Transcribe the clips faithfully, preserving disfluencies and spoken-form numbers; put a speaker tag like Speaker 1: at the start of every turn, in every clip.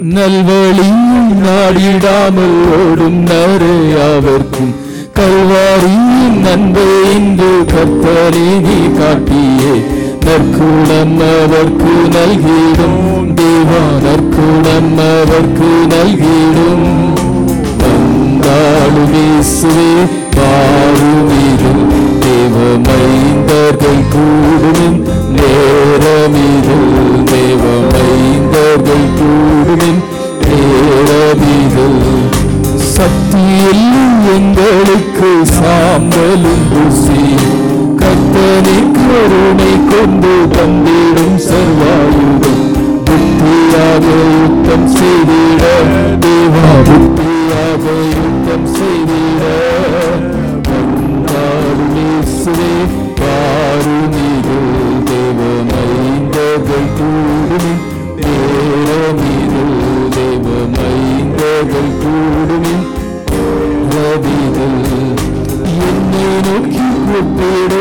Speaker 1: நல்வழியும் நாடிடாமல் ஓடும் நரையாவர்க்கும் கல்வாரியின் நன்மை இன்று கர்த்தரே நீ காட்டியே நற்குணம் அவர்க்கு நல்கிடும் தேவா நற்குணம் அவர்க்கு நல்கிடும் வந்தாலும் இயேசுவே வாருமிரும் தேவ மைந்தர்கள் கூடுமின் நேரமிரும் தேவ மைந்தர்கள் கூடுமின் நேரமிரும் சக்தியில் எங்களுக்கு சாம்பலும் ருசி கர்த்தனை கருணை கொண்டு தந்திடும் சர்வாயுதம் புத்தியாக யுத்தம் செய்திட தேவா புத்தியாக யுத்தம் செய்திட வந்தாலும் இயேசுவே வாருமிரும் தேவ மைந்தர்கள் கூடுமின் நேரமிரும் தேவ மைந்தர்கள் கூடுமின் என்னை நோக்கி கூப்பிட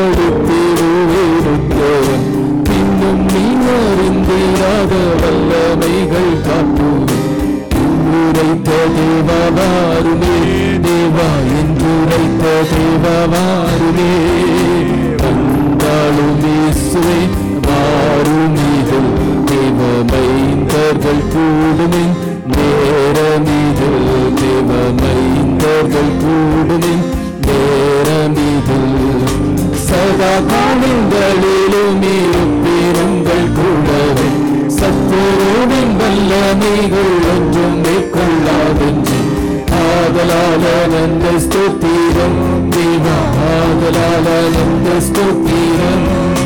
Speaker 1: அடுத்திடுவேன் பின்னும் நீ அறிந்திராத வல்லமைகள் காட்டுவேன் என்றுரைத்த தேவாருமே தேவா என்றுரைத்த தேவாருமே வந்தாலும் இயேசுவே வாருமிரும் தேவ மைந்தர்கள் கூடுமின் நேரமிதில் தேவ மைந்தர்கள் கூடுமின் நேரமிதில் சதா காலங்களிலும் இருப்பீருங்கள் கூடவே சத்துருவின் வல்லமைகள் ஒன்றும் மேற்கொள்ளாதென்று ஆதலால நந்த ஸ்தோத்திரம் தேவா ஆதலால நந்த ஸ்தோத்திரம்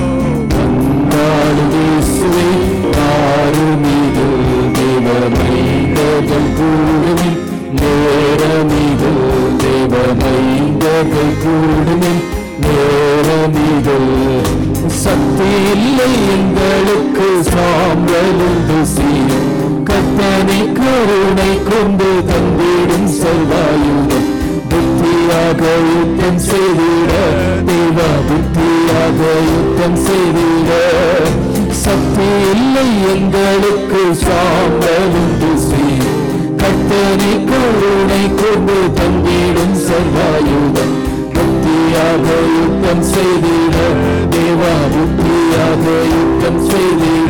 Speaker 1: வந்தாலும் இயேசுவே வாருமிரும் தேவ மைந்தர்கள் கூடுமின் நேரமிதில் தேவ மைந்தர்கள் கூடுமின் நேரமிதில் சக்தி இல்லை எங்களுக்கு சாம்பலும் ருசியும் கர்த்தனை கருணை கொண்டு தந்திடும் சர்வாயுதம் புத்தியாக யுத்தம் செய்திட தேவா புத்தியாக யுத்தம் செய்திட சக்தி இல்லை எங்களுக்கு சாம்பலும் ருசியும் கர்த்தனை கருணை கொண்டு தந்திடும் சர்வாயுதம் புத்தியாக யுத்தம் செய்திட தேவா புத்தியாக யுத்தம் செய்திட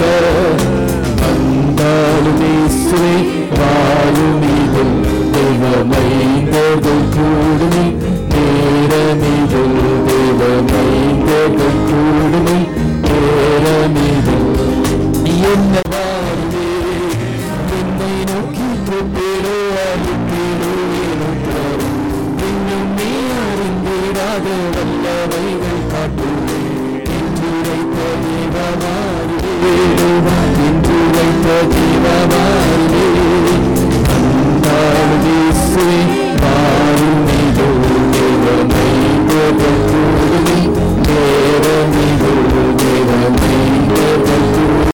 Speaker 1: வந்தாலும் இயேசுவே வாருமிரும் தேவ மைந்தர்கள் கூடுமின் நேரமிரும் தேவ மைந்தர்கள் கூடுமின் நேரமிரும் என்ன வாருமே என்னை நோக்கி கூப்பிடோ அழுத்திடோ இன்னும் நீ அறிந்திடாத வல்லமைகள் காட்டுவே என்றுரைத்த தேவமாறுவே என்றுரைத்த தேவமாறுவே வந்தாலும் இயேசுவே வாருமிரும் தேவ மைந்தர்கள் கூடுமின் நேரமிரும் தேவ மைந்தர்கள் கூடுமின்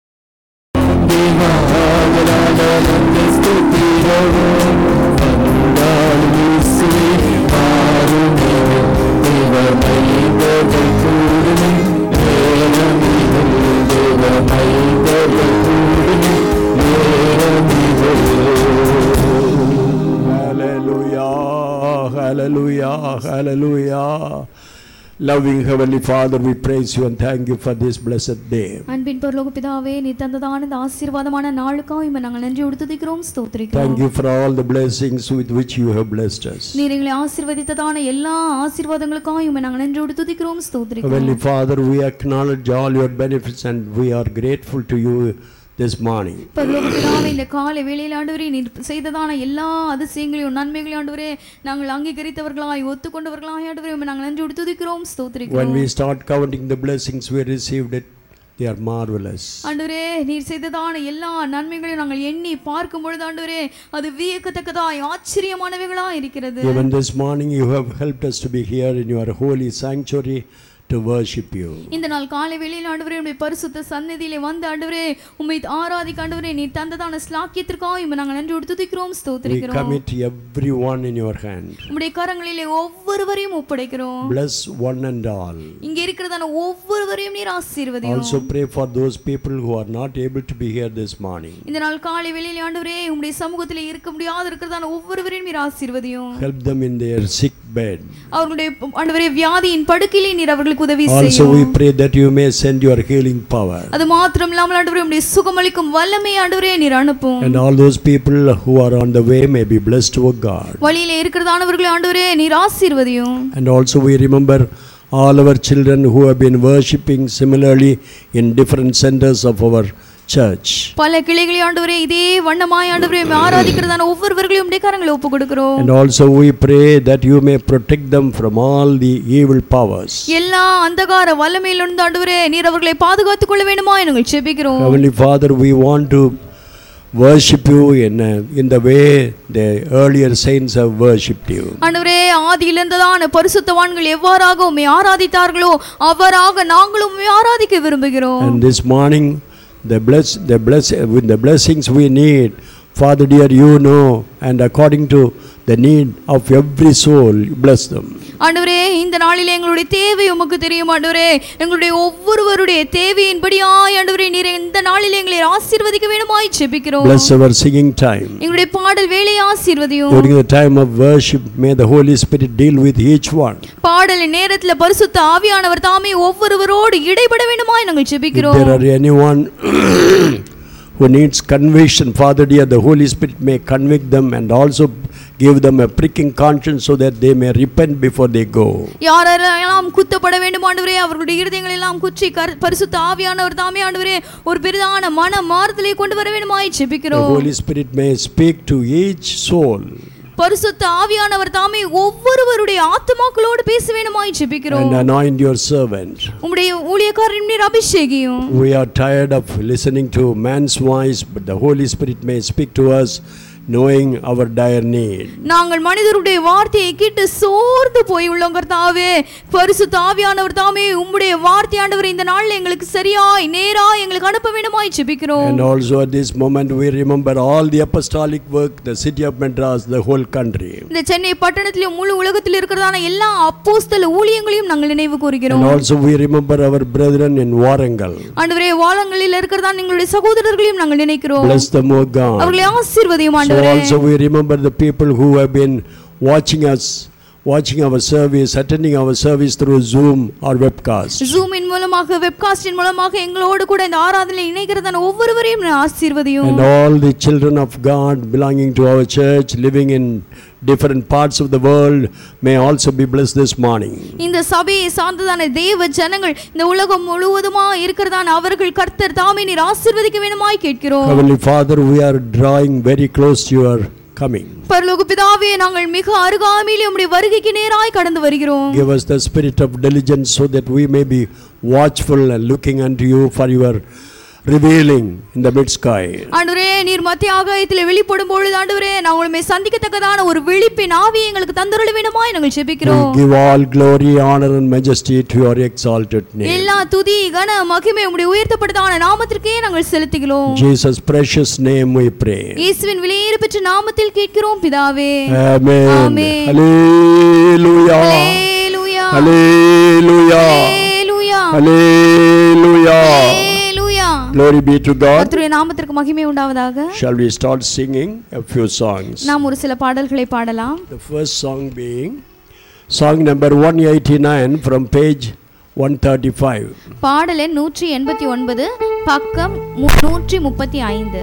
Speaker 2: Hallelujah, hallelujah. Loving Heavenly Father, we praise you and thank you for this blessed day.
Speaker 3: அன்பின் பரலோக பிதாவே நீ தந்ததான இந்த ஆசீர்வாதமான நாளுக்காக உம்மை நாங்கள் நன்றி உடுத்துகிறோம் ஸ்தோத்திரிக்கிறோம்.
Speaker 2: Thank you for all the blessings with which you have blessed us.
Speaker 3: நீர் எங்களை ஆசீர்வதித்ததான எல்லா ஆசீர்வாதங்களுக்காக உம்மை நாங்கள் நன்றி உடுத்துகிறோம் ஸ்தோத்திரிக்கிறோம்.
Speaker 2: Heavenly Father, we acknowledge all your benefits and we are grateful to you this morning.
Speaker 3: பரலோக பிதாவே இந்த காலை வேளையில் ஆண்டவரே நீர் செய்ததான எல்லா அதிசயங்களையும் நன்மைகளையும் ஆண்டவரே நாங்கள் அங்கீகரித்தவர்களாய் ஒத்துக்கொண்டவர்களாய் ஆண்டவரே உம்மை நாங்கள் நன்றி உடுத்துகிறோம் ஸ்தோத்திரிக்கிறோம்.
Speaker 2: When we start counting the blessings we received, it they are marvelous.
Speaker 3: ஆண்டவரே நீர் செய்ததான எல்லா நன்மைகளையும் நாங்கள் எண்ணி பார்க்கும் பொழுது ஆண்டவரே அது வியக்கத்தக்கதாய் ஆச்சரியமானவைகளாய் இருக்கிறது.
Speaker 2: Even this morning you have helped us to be here in your holy sanctuary to worship you.
Speaker 3: இந்த நாள் காலை வேளையில் ஆண்டவரே உம்முடைய பரிசுத்த சந்நிதியிலே வந்து ஆண்டவரே உம்மை ஆராதிக்க ஆண்டவரே நீ தந்ததான ஸ்லாக்கியத்திற்காக உம்மை நாங்கள் நன்றி துதிக்கிறோம்
Speaker 2: We
Speaker 3: ஸ்தோத்திரிக்கிறோம்.
Speaker 2: commit everyone in your hand.
Speaker 3: உம்முடைய கரங்களிலே ஒவ்வொருவரையும் ஒப்படைக்கிறோம்.
Speaker 2: Bless one and all.
Speaker 3: இங்க இருக்கிறதான ஒவ்வொருவரையும் நீர் ஆசீர்வதியும்.
Speaker 2: Also pray for those people who are not able to be here this morning.
Speaker 3: இந்த நாள் காலை வேளையில் ஆண்டவரே உம்முடைய சமூகத்திலே இருக்க முடியாத இருக்கிறதான ஒவ்வொருவரையும் நீர் ஆசீர்வதியும்.
Speaker 2: Help them in their sick bed.
Speaker 3: அவர்களுடைய ஆண்டவரே வியாதியின் படுக்கையிலே நீர் அவர்களுக்கு உதவி
Speaker 2: Also
Speaker 3: செய்யும்.
Speaker 2: we pray that you may send your healing power.
Speaker 3: அது மாத்திரம் இல்லாமல் ஆண்டவரே உம்முடைய சுகமளிக்கும் வல்லமை ஆண்டவரே நீர் அனுப்பும்.
Speaker 2: And all those people who are on the way may be blessed, O God.
Speaker 3: வழியிலே இருக்கிறதானவர்களை ஆண்டவரே நீர் ஆசீர்வதியும்.
Speaker 2: And also we remember all our children who have been worshipping similarly in different centers of our church.
Speaker 3: பல கிளைகளை ஆண்டவரே இதே வண்ணமாய் ஆண்டவரே ஆராதிக்கிறதான ஒவ்வொருவர்களையும் உம்முடைய கரங்களை ஒப்புக் கொடுக்கிறோம்.
Speaker 2: And also we pray that you may protect them from all the evil powers.
Speaker 3: எல்லா அந்தகார வல்லமையிலிருந்து ஆண்டவரே நீர் அவர்களை பாதுகாத்துக் கொள்ள வேண்டுமா நாங்கள் ஜெபிக்கிறோம்.
Speaker 2: Heavenly Father, we want to worship you in uh, in the way the earlier saints have worshipped you.
Speaker 3: ஆண்டவரே ஆதியில் இருந்ததான பரிசுத்தவான்கள் எவ்வாறாக உம்மை ஆராதித்தார்களோ அவ்வாறாக நாங்களும் உம்மை ஆராதிக்க விரும்புகிறோம்.
Speaker 2: And this morning the bless the bless with the blessings we need, Father dear, you know, and according to the need of every soul, bless them.
Speaker 3: ஆண்டவரே இந்த நாளிலே எங்களுடைய தேவை உமக்கு தெரியும் ஆண்டவரே. எங்களுடைய ஒவ்வொருவருடைய தேவையின்படியாய் ஆண்டவரே நீர் இந்த நாளிலே எங்களை ஆசீர்வதிக்க வேண்டுமாய் ஜெபிக்கிறோம்.
Speaker 2: Bless our singing time.
Speaker 3: எங்களுடைய பாடல் வேளையை ஆசீர்வதியும்.
Speaker 2: During the time of worship, may the Holy Spirit deal with each one.
Speaker 3: பாடல் நேரத்தில் பரிசுத்த ஆவியானவர் தாமே ஒவ்வொருவரோடு இடைபட வேண்டுமாய் நாங்கள்
Speaker 2: If
Speaker 3: ஜெபிக்கிறோம்.
Speaker 2: there are anyone who needs conviction, Father dear, the Holy Spirit may convict them and also give them a pricking conscience so that they may repent before they go.
Speaker 3: யாரெல்லாம் குத்தப்பட வேண்டும் ஆண்டவரே அவர்களுடைய இருதயங்களை எல்லாம் குற்றி பரிசுத்த ஆவியானவர் தாமே ஆண்டவரே ஒரு பெரிதான மன மாறுதலை கொண்டு வர வேண்டுமாய்
Speaker 2: The
Speaker 3: ஜெபிக்கிறோம்.
Speaker 2: Holy Spirit may speak to each soul.
Speaker 3: பரிசுத்த ஆவியானவர் தாமே ஒவ்வொருவருடைய ஆத்துமாக்களோடு பேச வேண்டுமாய் ஜெபிக்கிறோம்.
Speaker 2: And anoint your servant.
Speaker 3: உம்முடைய ஊழியக்காரரின் நீர் அபிஷேகியும்.
Speaker 2: We are tired of listening to man's voice, but the Holy Spirit may speak to us, knowing our dire need.
Speaker 3: நாங்கள் மனிதருடைய வார்த்தையை கேட்டு சோர்ந்து போய் உள்ளோம் கர்த்தாவே. பரிசுத்த ஆவியானவர் தாமே உம்முடைய வார்த்தை ஆண்டவரே இந்த நாள்ல எங்களுக்கு சரியாய் நேராய் எங்களுக்கு அனுப்ப வேண்டுமாய் ஜெபிக்கிறோம்.
Speaker 2: And also at this moment we remember all the apostolic work, the city of Madras, the whole country.
Speaker 3: இந்த சென்னை பட்டணத்திலும் முழு உலகத்தில் இருக்கிறதான எல்லா அப்போஸ்தல ஊழியங்களையும் நாங்கள் நினைவு கூறுகிறோம்.
Speaker 2: And also we remember our brethren in Warangal.
Speaker 3: ஆண்டவரே வாளங்களில் இருக்கிறதான எங்களுடைய சகோதரர்களையும் நாங்கள் நினைக்கிறோம்.
Speaker 2: Bless them, O God.
Speaker 3: அவர்களை ஆசீர்வதியும்
Speaker 2: So
Speaker 3: ஆண்டவரே.
Speaker 2: also we remember the people who have been watching us, watching our service, attending our service through Zoom or webcast.
Speaker 3: ஜூமின் மூலமாக வெப்காஸ்டின் மூலமாக எங்களோடு கூட இந்த ஆராதனையில் இணைக்கிறதான ஒவ்வொருவரையும் ஆசீர்வதியும்.
Speaker 2: And all the children of God belonging to our church, living in different parts of the world, may also be blessed this morning.
Speaker 3: இந்த சபையை சார்ந்ததான தேவ ஜனங்கள் இந்த உலகம் முழுவதுமா இருக்கிறதான அவர்கள் கர்த்தர் தாமே நீர் ஆசீர்வதிக்க வேண்டுமாய் கேட்கிறோம்.
Speaker 2: Heavenly Father, we are drawing very close to your coming.
Speaker 3: பரலோக பிதாவே நாங்கள் மிக அருகாமையிலே உம்முடைய வருகைக்கு நேராய் கடந்து வருகிறோம்.
Speaker 2: Give us the spirit of diligence so that we may be watchful and looking unto you for your revealing in the mid sky.
Speaker 3: ஆண்டவரே நீர் மத்திய ஆகாயத்திலே வெளிப்படும் பொழுது ஆண்டவரே நாங்கள் உம்மை சந்திக்கத்தக்கதான ஒரு விழிப்பின் ஆவியை எங்களுக்கு தந்தருள வேண்டுமாய் நாங்கள் ஜெபிக்கிறோம்.
Speaker 2: We give all glory, honor and majesty to your exalted name.
Speaker 3: எல்லா துதி கன மகிமை உம்முடைய உயர்த்தப்பட்டதான நாமத்திற்கே நாங்கள் செலுத்துகிறோம்.
Speaker 2: Jesus precious name we pray.
Speaker 3: இயேசுவின் விலையேற பெற்ற நாமத்தில் கேட்கிறோம் பிதாவே.
Speaker 2: Amen.
Speaker 3: Amen.
Speaker 2: Hallelujah.
Speaker 3: Hallelujah.
Speaker 2: Hallelujah.
Speaker 3: Hallelujah.
Speaker 2: Hallelujah.
Speaker 3: Hallelujah.
Speaker 2: Glory be to God.
Speaker 3: கர்த்தருடைய நாமத்திற்கு மகிமை உண்டாவதாக.
Speaker 2: Shall we start singing a few songs?
Speaker 3: நாம் ஒரு சில பாடல்களை பாடலாம்.
Speaker 2: The first song being song number one eighty-nine from page one thirty-five.
Speaker 3: பாடல் எண் நூற்றி எண்பத்தி ஒன்பது பக்கம் நூற்றி முப்பத்தி ஐந்து.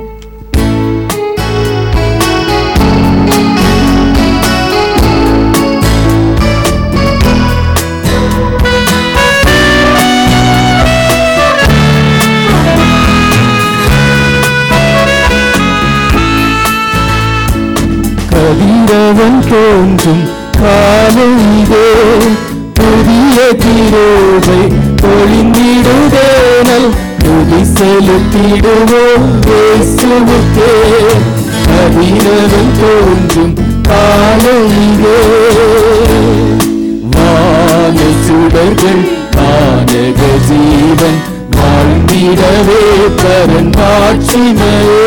Speaker 1: கதிரவன் தோன்றும் காலையிலே புதிய கிருபை பொழிந்திடுதேனல் துதி செலுத்திடுவோம் இயேசுவுக்கே. கதிரவன் தோன்றும் காலையிலே வான சுடர்கள் வானக ஜீவன் வாழ்ந்திடவே பரன் மாட்சிமையே.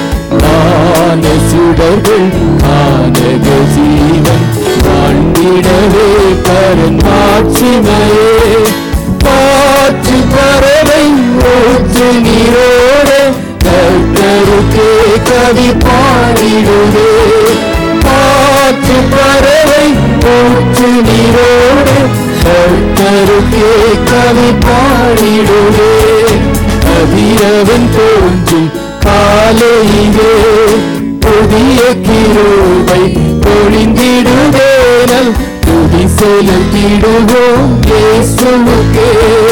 Speaker 1: வான சுடர்கள் வானக ஜீவன் வாழ்ந்திடவே பரன் மாட்சிமையே. காற்று பறவை ஊற்று நீரோடு கர்த்தருக்கே கவி பாடிடுவே. காற்று பறவை ஊற்று நீரோடு கர்த்தருக்கே கவி பாடிடுவே. கதிரவன் தோன்றும் காலையிலே புதிய கிருபை பொழிந்திடுவேனல் துதி செலுத்திடுவோம் இயேசுவுக்கே.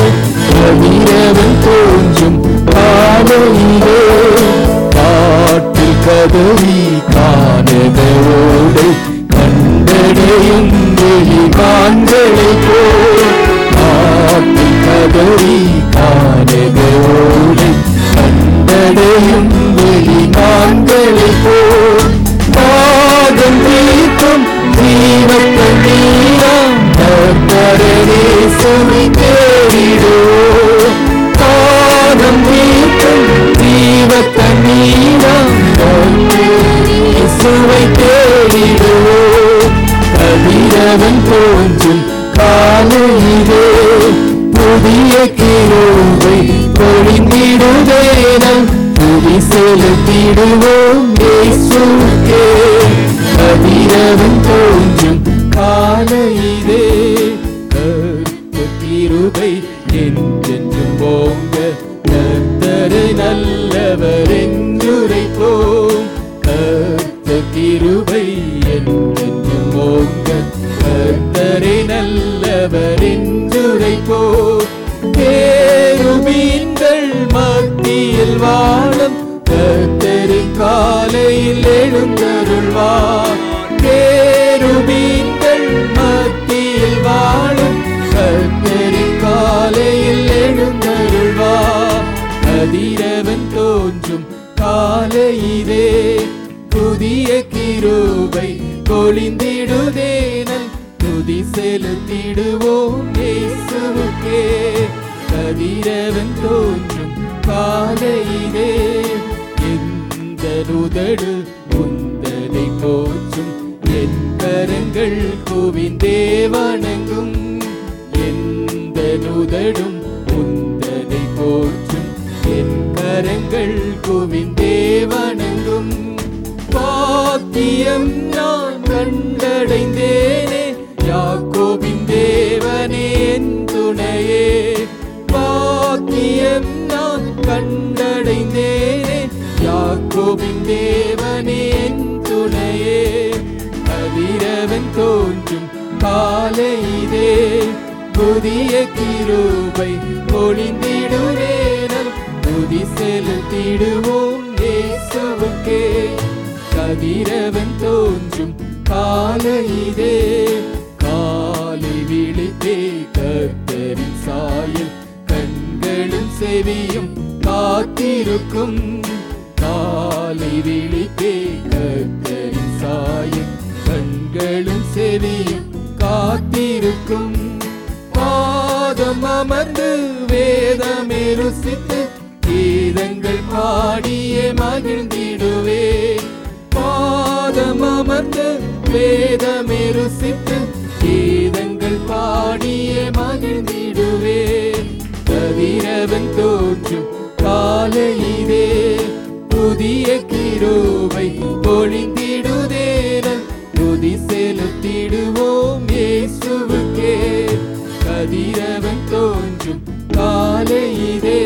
Speaker 1: கதிரவன் தோன்றும் காலையிலே காற்றில் கதறி காணதோடு கண்டடையும் வெளிமான்களை போல். காற்றில் கதறி காணதோடு கண்டடையும் வெளிமான்களை போல். பாதம் தீர்க்கும் ஜீவத்தன் நீராம் கர்த்தரே சுமை தேடிடுவோம். பாதம் தீர்க்கும் ஜீவத்தன் நீராம் கர்த்தரே சுமை தேடிடுவோம். கதிரவன் தோன்றும் காலையிலே புதிய கிருபை பொழிந்திடுவேனல் துதி செலுத்திடுவோம் இயேசுவுக்கே. கதிரவன் தோன்றும் காலையிலே கர்த்தர் கிருபை என்றென்றும் ஓங்க கர்த்தரை நல்லவர் என்றுரைப்போம். கர்த்தர் கிருபை என்றென்றும் ஓங்க கர்த்தரை நல்லவர் என்றுரைப்போம். கேருபீன்கள் மத்தியில் வாழும் கர்த்தரின் காலையில் எழுந்தருள்வார். கேருபீன்கள் மத்தியில் வாழும் கர்த்தரின் காலையில் எழுந்தருள்வார். கதிரவன் தோன்றும் காலையிலே புதிய கிருபை பொழிந்திடுவேனல் துதி செலுத்திடுவோம் இயேசுவுக்கே. கதிரவன் தோன்றும் காலையிலே எந்த உதடு உந்தனை போற்றும் என் கரங்கள் குவிந்தே வணங்கும். எந்த உதடும் உந்தனை போற்றும் என் கரங்கள் குவிந்தே வணங்கும். பாக்கியம் நான் கண்டடைந்தேனே யாக்கோபின் தேவனே என் துணையே. பாக்கியம் நான் கண்டடைந்தேனே யாக்கோபின் தேவனே என் துணையே. கதிரவன் தோன்றும் காலையிலே புதிய கிருபை பொழிந்திடுவேனல் துதி செலுத்திடுவோம் இயேசுவுக்கே. கதிரவன் தோன்றும் காலையிலே காலை விழித்தே கர்த்தரின் சாயல் கண்களும் செவியும் காத்திருக்கும். காலை விழித்தே கர்த்தரின் சாயல் கண்களும் செவியும் காத்திருக்கும். பாதம் அமர்ந்து வேதமே ருசித்து கீதங்கள் பாடிய மகிழ்ந்திடுவே. பாதம் அமர்ந்து வேதமே ருசித்து கீதங்கள் பாடிய மகிழ்ந்திடுவே. கதிரவன் தோன்றும் காலையிலே புதிய கிருபை பொழிந்திடுவேனல் துதி செலுத்திடுவோம் இயேசுவுக்கே. கதிரவன் தோன்றும் காலையிலே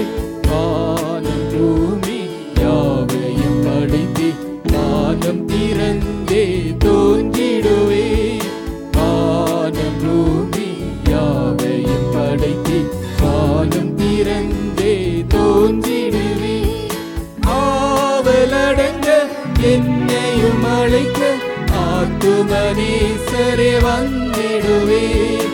Speaker 1: வானம் பூமி யாவையும் படைத்து வானம் திறந்தே தோன்றிடுவே. வானம் பூமி யாவையும் படைத்து வானம் திறந்தே தோன்றிடுவே. ஆவலடங்க என்னையும் அழைக்க ஆத்துமனேசரே வந்திடுவே.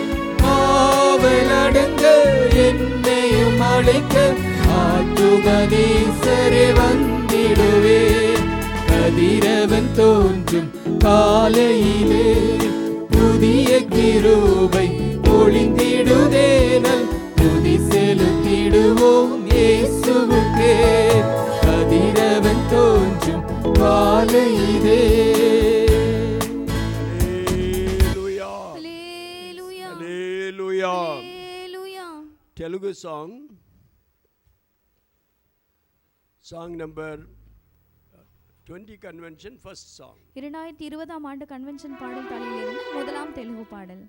Speaker 1: ஆவலடங்க என்னையும் அழைக்க ஆத்துமனேசரே வந்திடுவே. கதிரவன் தோன்றும் காலையிலே புதிய கிருபை பொழிந்திடுதேனல் துதி செலுத்திடுவோம் இயேசுவுக்கே. கதிரவன் தோன்றும் காலை இதே.
Speaker 2: Telugu song, song number twenty convention, first song.
Speaker 3: இரண்டாயிரத்து இருபதாம் ஆண்டு கன்வென்ஷன் பாடல் தாளிலிருந்து முதலாம் தெலுங்கு பாடல்.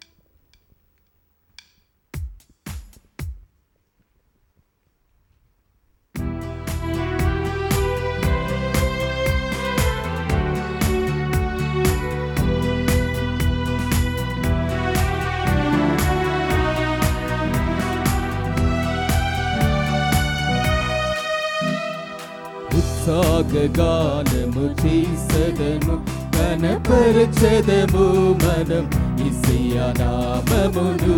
Speaker 1: సాగగానము చేసదము కనపరచదము మనం యేసయ్య నామమును.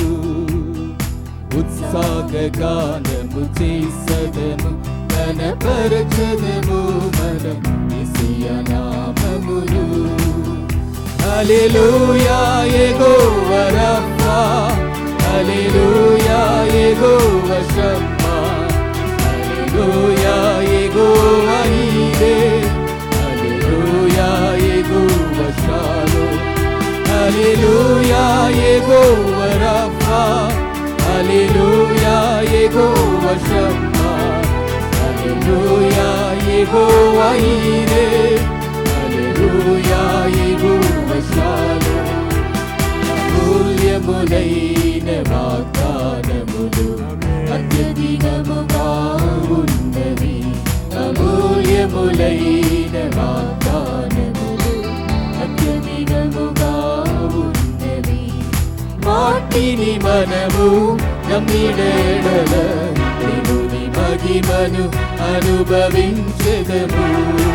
Speaker 1: ఉత్సాగగానము చేసదము కనపరచదము మనం యేసయ్య నామమును. హల్లెలూయా యెహోవా రఫా, హల్లెలూయా యెహోవా షమ్మా, హల్లెలూయా యెహోవా ఈరే, హల్లెలూయా యెహోవా షాలోమ్, హల్లెలూయా యెహోవా రఫా, హల్లెలూయా యెహోవా షమ్మా, హల్లెలూయా యెహోవా ఈరే, హల్లెలూయా యెహోవా షాలోమ్. అమూల్యములైన వాగ్దానములు అత్యధికముగా ఉన్నవి, అమూల్యములైన వాగ్దానములు అత్యధికముగా ఉన్నవి. వాటిని మనము నమ్మిడెడల దేవుని మహిమను అనుభవించెదము.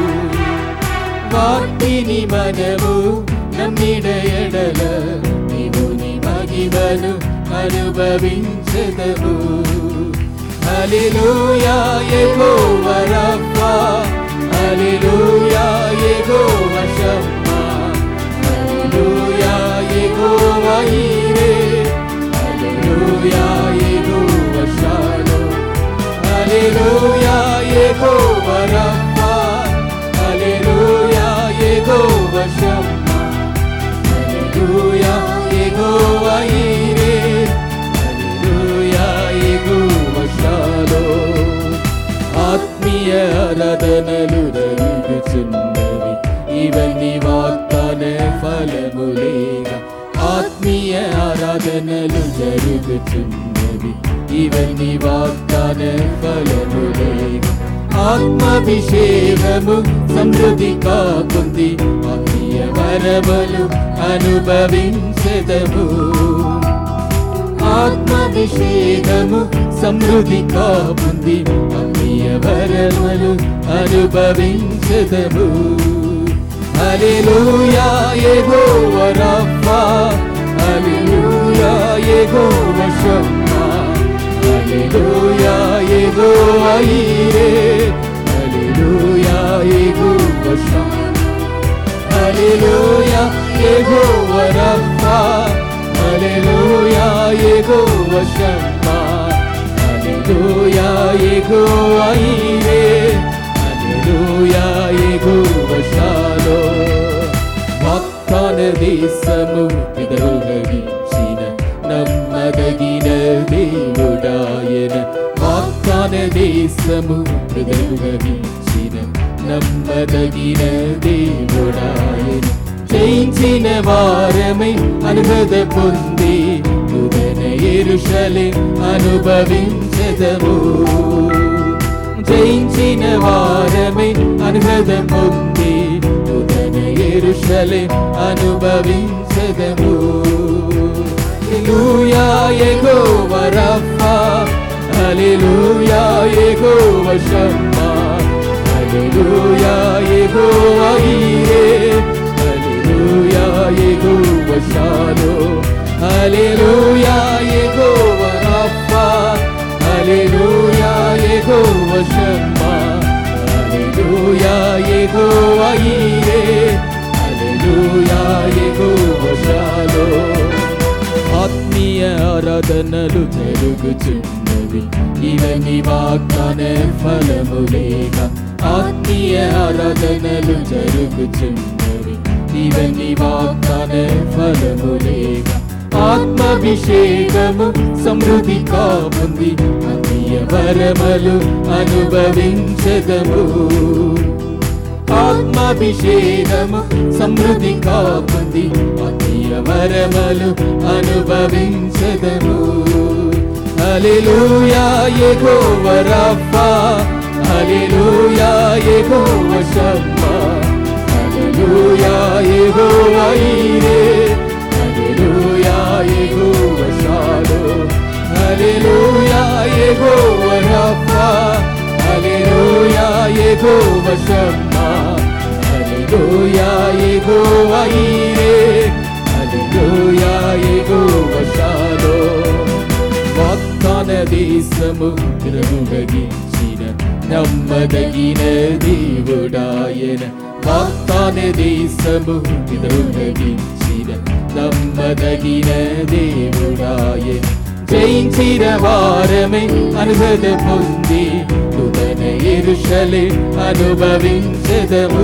Speaker 1: వాటిని మనము నమ్మిడెడల దేవుని మహిమను అనుభవించెదము. హల్లెలూయా యెహోవా రఫా, హల్లెలూయా యెహోవా షమ్మా, హల్లెలూయా యెహోవా ఈరే, హల్లెలూయా యెహోవా షాలోమ్, హల్లెలూయా యెహోవా రఫా, హల్లెలూయా యెహోవా షమ్మా, హల్లెలూయా యెహోవా ఈరే, హల్లెలూయా యెహోవా షాలోమ్. ఆత్మీయ ఆరాధనలు జరుగుచున్నవి, ఇవన్నీ వాగ్దాన ఫలములేగా. ఆత్మీయ ఆరాధనలు జరుగుచున్నవి, ఇవన్నీ వాగ్దాన ఫలములేగా. ఆత్మాభిషేకము సమృద్ధిగా పొంది ఆత్మీయ వరములు అనుభవించెదము. ఆత్మాభిషేకము సమృద్ధిగా పొంది ఆత్మీయ వరములు అనుభవించెదము. హల్లెలూయా యెహోవా రఫా, హల్లెలూయా యెహోవా షమ్మా, హల్లెలూయా యెహోవా ఈరే, హల్లెలూయా యెహోవా షమ్మా, హల్లెలూయా యెహోవా రఫా, హల్లెలూయా యెహోవా షమ్మా, హల్లెలూయా యెహోవా ఈరే, హల్లెలూయా యెహోవా షాలోమ్. వాగ్దాన దేశము పితరులకిచ్చిన నమ్మదగిన దేవుడాయన. వాగ్దాన దేశము పితరులకిచ్చిన నమ్మదగిన దేవుడాయన. జయించిన వారమై అనుభద పొంది నూతన యెరూషలేము అనుభవించెదము. జయించిన వారమై అనుభద పొంది నూతన యెరూషలేము అనుభవించెదము. హల్లెలూయా యెహోవా రఫా, హల్లెలూయా యెహోవా షమ్మా, హల్లెలూయా యెహోవా ఈరే, హల్లెలూయా యెహోవా షాలోమ్, హల్లెలూయా యెహోవా రఫా, హల్లెలూయా యెహోవా షమ్మా, హల్లెలూయా యెహోవా ఈరే, హల్లెలూయా యెహోవా షాలోమ్. ఆత్మీయ ఆరాధనలు జరుగుచున్నవి ఇవన్నీ వాగ్దాన ఫలములేగా ఆత్మీయ ఆరాధనలు జరుగుచున్నవి ఇవన్నీ వాగ్దాన ఫలములేగా ఆత్మాభిషేకము సమృద్ధిగా పొంది ఆత్మీయ వరములు అనుభవించదము ఆత్మాభిషేకము సమృద్ధిగా పొంది ఆత్మీయ వరములు అనుభవించదము హల్లెలూయా యెహోవా రఫా హల్లెలూయా యెహోవా షమ్మా హల్లెలూయా యెహోవా ఈరే హల్లెలూయా యెహోవా షాలోమ్ హల్లెలూయా యెహోవా రఫా హల్లెలూయా యెహోవా షమ్మా హల్లెలూయా యెహోవా ఈరే హల్లెలూయా యెహోవా షాలోమ్ వాగ్దాన దేశము గ్రహించిన నమ్మదగిన దేవుడాయన వాగ్దాన దేశము గ్రహించిన నమ్మదగిన దేవుడాయన జయించిన వారమే అనుభద పొంది నూతన యెరూషలేము అనుభవించదము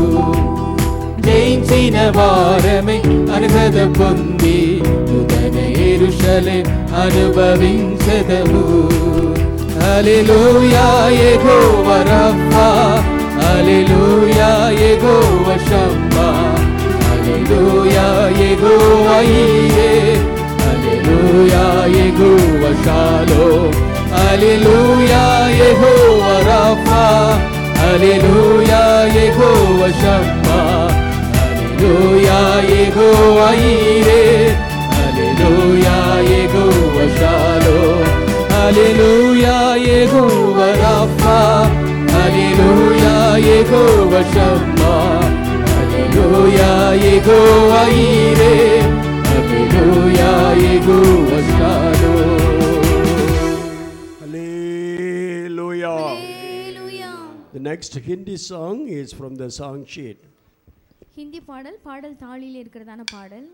Speaker 1: జయించిన వారమే అనుభద పొంది నూతన యెరూషలేము అనుభవించదము హల్లెలూయా యెహోవా రఫా హల్లెలూయా యెహోవా షమ్మా హల్లెలూయా యెహోవా ఈరే హల్లెలూయా యెహోవా షాలోమ్ హల్లెలూయా యెహోవా రఫా హల్లెలూయా యెహోవా షమ్మా హల్లెలూయా యెహోవా ఈరే హల్లెలూయా యెహోవా షాలోమ్ హల్లెలూయా యెహోవా రఫా హల్లెలూయా యెహోవా షమ్మా హల్లెలూయా యెహోవా ఈరే హల్లెలూయా యెహోవా షాలోమ్
Speaker 2: Hallelujah.
Speaker 3: Hallelujah.
Speaker 2: The next Hindi song is from the song sheet.
Speaker 3: Hindi பாடல் பாடல் தாளில் இருக்கிறதான பாடல்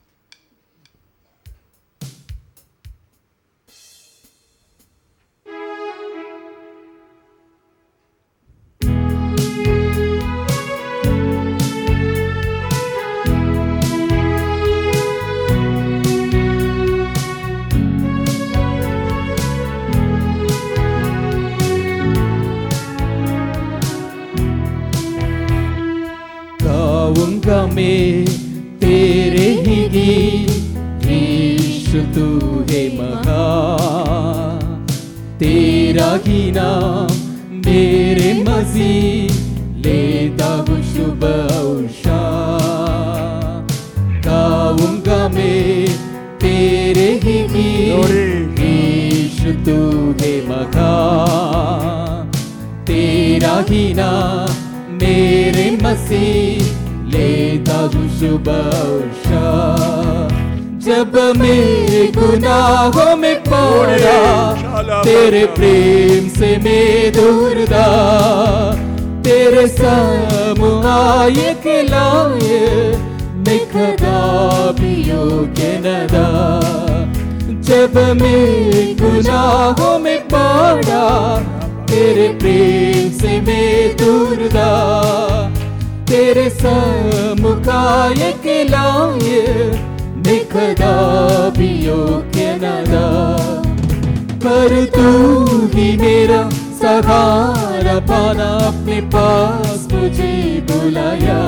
Speaker 1: गाऊंगा मैं तेरे ही गीत यीशु तू है महान तेरा ही नाम मेरे मसीह लेता हूँ सुबह और शाम गाऊंगा मैं तेरे ही गीत यीशु तू है महान तेरा ही नाम मेरे मसीह लेता हूँ सुबह और शाम जब मेरे गुनाहों में पड़ा तेरे प्रेम से मैं दूर था तेरे समुआए के लाए मैं कदापि योग्य न था जब मेरे गुनाहों में पड़ा तेरे प्रेम से मैं दूर था तेरे समुखाय के लाए मैं कदापि योग्य न था पर तू ही मेरा सहारा पाना अपने पास मुझे बुलाया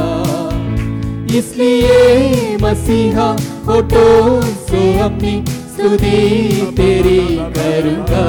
Speaker 1: इसलिए मसीहा होठों से अपनी स्तुति तेरी करूँगा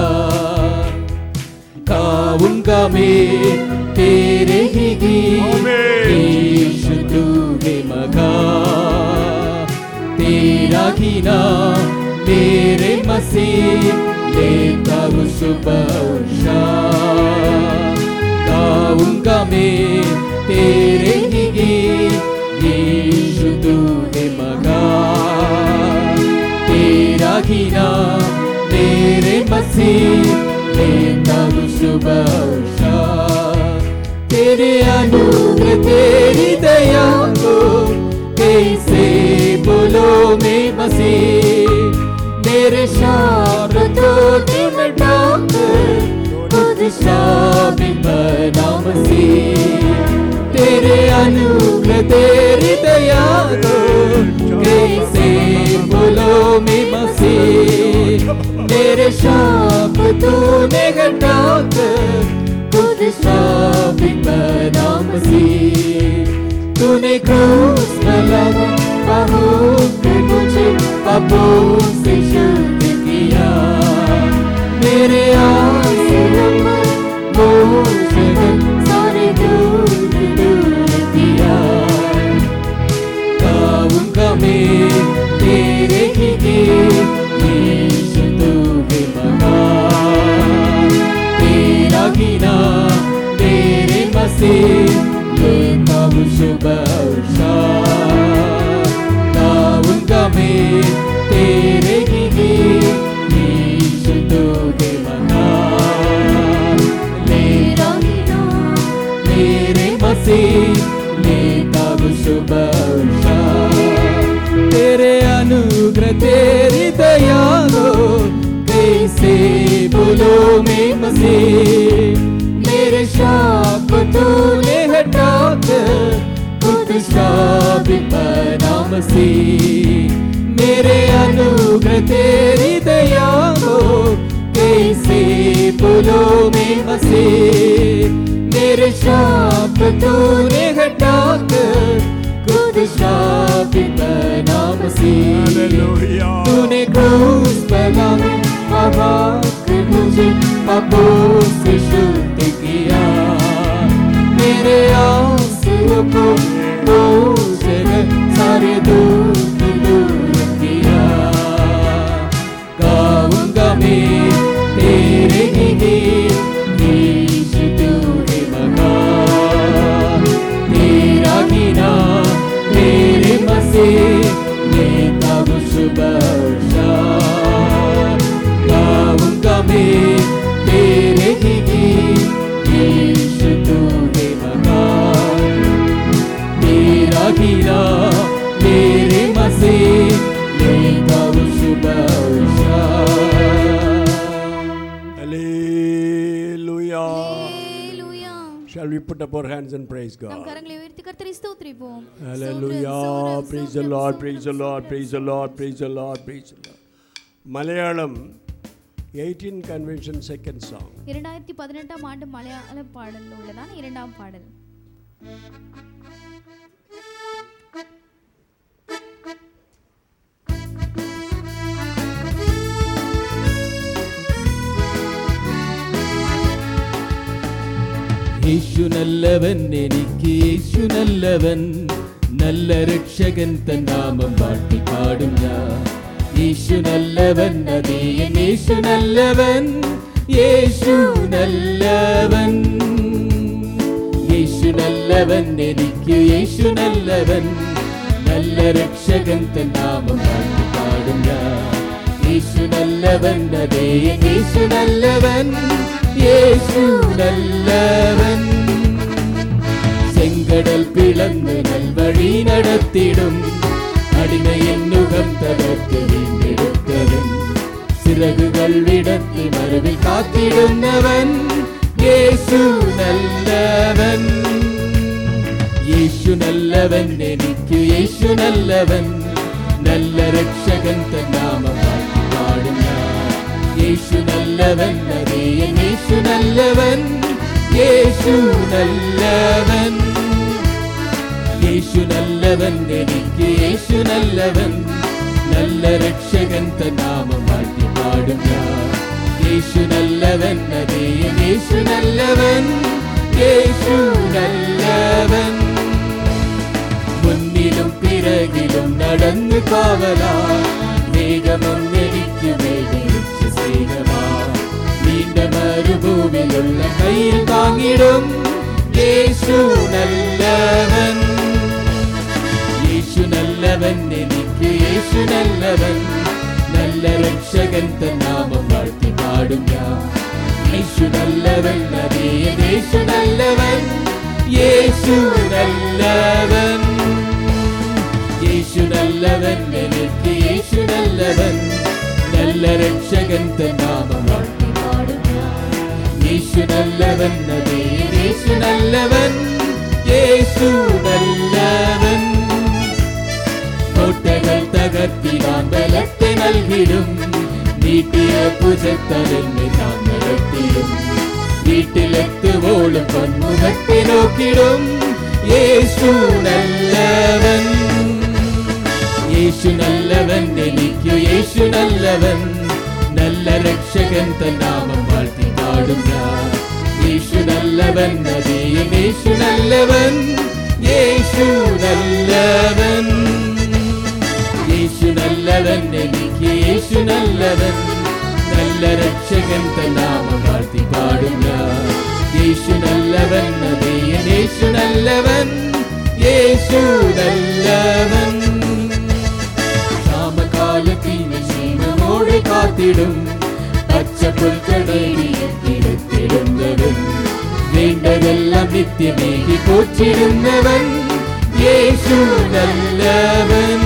Speaker 1: गाऊंगा मैं तेरे ही गीत यीशु तू है महान तेरा ही नाम मेरे मसीह लेता हूँ सुबह और शाम गाऊंगा मैं तेरे ही गीत यीशु तू है महान तेरा ही नाम मेरे मसीह लेता हूँ सुबह और शाम तेरे अनुग्रह तेरी दया को कैसे बोलो मैं मसीह मेरे अनुग्रह तेरी दया को कैसे बोलो मैं मसीह, मेरे शाप तूने घटाकर खुद शापित बना मसीह। तूने क्रूस पर लगा होकर मुझे पापों से शुद्ध किया, मेरे आंसू बोझ सारे दूर दूर किया। गाऊंगा मैं तेरे ही गीत, यीशु तू है महान, तेरा गिना मेरे मसीह लेता हूँ सुबह और शाम। गाऊंगा मैं तेरे ही गीत, यीशु तू है महान, तेरा गिना मेरे मसीह लेता हूँ सुबह और शाम। तेरे अनुग्रह तेरी दया को कैसे बोलो मैं मसीह, मेरे शाप तूने हटाकर खुद शापित बना मसीह। मेरे अनुग्रह तेरी दया को कैसे बोलो मैं मसीह, मेरे शाप तूने हटाकर खुद शापित बना मसीह। तूने क्रूस पर लगा कर मुझे पापों से शुद्ध किया, मेरे आंसुओं को बोझ सारे दूर दूर किया। गाऊंगा मैं तेरे ही गीत, यीशु तू है महान, तेरा गिना मेरे मसीह लेता हूँ सुबह और शाम। गाऊंगा मैं तेरे ही गीत, यीशु तू है महान, तेरा गिना मेरे मसीह लेता हूँ सुबह और शाम।
Speaker 2: Hallelujah.
Speaker 3: Hallelujah.
Speaker 2: Shall we put up our hands and praise
Speaker 3: நாம்
Speaker 2: God?
Speaker 3: கரங்களை உயர்த்தி கர்த்தரை ஸ்தோத்திரிப்போம்.
Speaker 2: Hallelujah. Praise the Lord, praise the Lord, praise the Lord, praise the Lord, praise the Lord. Malayalam eighteen convention second song.
Speaker 3: இரண்டாயிரத்து பதினெட்டாம் ஆண்டு மலையாள பாடல் உள்ளதான இரண்டாம் பாடல்.
Speaker 1: യേശു നല്ലവൻ, എനിക്ക് യേശു നല്ലവൻ, നല്ല രക്ഷകൻ തൻ നാമം വാഴ്ത്തി പാടും ഞാൻ. യേശു നല്ലവൻ, അതേയൻ യേശു നല്ലവൻ, യേശു നല്ലവൻ, യേശു നല്ലവൻ, എനിക്ക് യേശു നല്ലവൻ, നല്ല രക്ഷകൻ തൻ നാമം വാഴ്ത്തി പാടും ഞാൻ. യേശു നല്ലവൻ, അതേയൻ യേശു നല്ലവൻ, യേശു നല്ലവൻ. ചെങ്കടൽ പിളന്ന് നൽവഴി നടത്തിടും, അടിമയൻ മുഖം തകർത്ത് വീണ്ടെടുത്തവൻ, ചിറകുകൾ വിടർത്തി മറുവിൽ കാത്തിടുന്നവൻ, യേശു നല്ലവൻ. യേശു നല്ലവൻ, എനിക്ക് യേശു നല്ലവൻ, നല്ല രക്ഷകൻ തൻ നാമം വാഴ്ത്തി പാടും ഞാൻ. യേശു നല്ലവൻ, അതേയൻ യേശു നല്ലവൻ, യേശു നല്ലവൻ, യേശു നല്ലവൻ, എനിക്ക് യേശു നല്ലവൻ, നല്ല രക്ഷകൻ തൻ നാമം വാഴ്ത്തി പാടും ഞാൻ. യേശു നല്ലവൻ, അതേയൻ യേശു നല്ലവൻ, യേശു നല്ലവൻ. മുന്നിലും പിറകിലും നടന്നു കാവലാ, വേഗമൊന്നെനിക്ക് വേദിച്ച സ്നേഹമാ, നീണ്ട മരുഭൂമിയിലുള്ള കയ്യിൽ താങ്ങിടും, യേശു നല്ലവൻ. യേശു നല്ലവൻ, എനിക്ക് യേശു നല്ലവൻ, നല്ല രക്ഷകൻ തൻ നാമം വാഴ്ത്തി പാടും ഞാൻ. യേശു നല്ലവൻ, അതേയൻ യേശു നല്ലവൻ, യേശു നല്ലവൻ, യേശു നല്ലവൻ, എനിക്ക് യേശു നല്ലവൻ, നല്ല രക്ഷകൻ തൻ നാമം വാഴ്ത്തി പാടും ഞാൻ. യേശു നല്ലവൻ, അതേയൻ യേശു നല്ലവൻ, இயேசு நல்லவன். கோட்டைகள் தகர்த்தினான் பலத்தை நல்கிடும், நீட்டிய புஜத்தால் என்னை தான் நடத்திடும். வீட்டில் எத்து ஓடும் பொன்முகத்தை நோக்கிடும், இயேசு நல்லவன். இயேசு நல்லவன், എനിക്ക് യേശു நல்லவன். நல்ல രക്ഷകൻ തൻ നാമം വാഴ്ത്തി പാടും ഞാൻ. യേശു நல்லவன், അതേ യേശു நல்லവൻ. യേശു நல்லവൻ, യേശു நல்லവൻ, എനിക്ക് യേശു நல்லവൻ. நல்ல രക്ഷകൻ തൻ നാമം വാഴ്ത്തി പാടും ഞാൻ. യേശു நல்லവൻ, അതേ യേശു நல்லവൻ. യേശു நல்லവൻ. ക്ഷാമകാലത്തിൽ കാത്തിടും, പച്ചപ്പുൽക്കടലിടുന്നവൻ. വേണ്ടതെല്ലാം നിത്യമേകി പോറ്റിടുന്നവൻ, യേശു நல்லവൻ.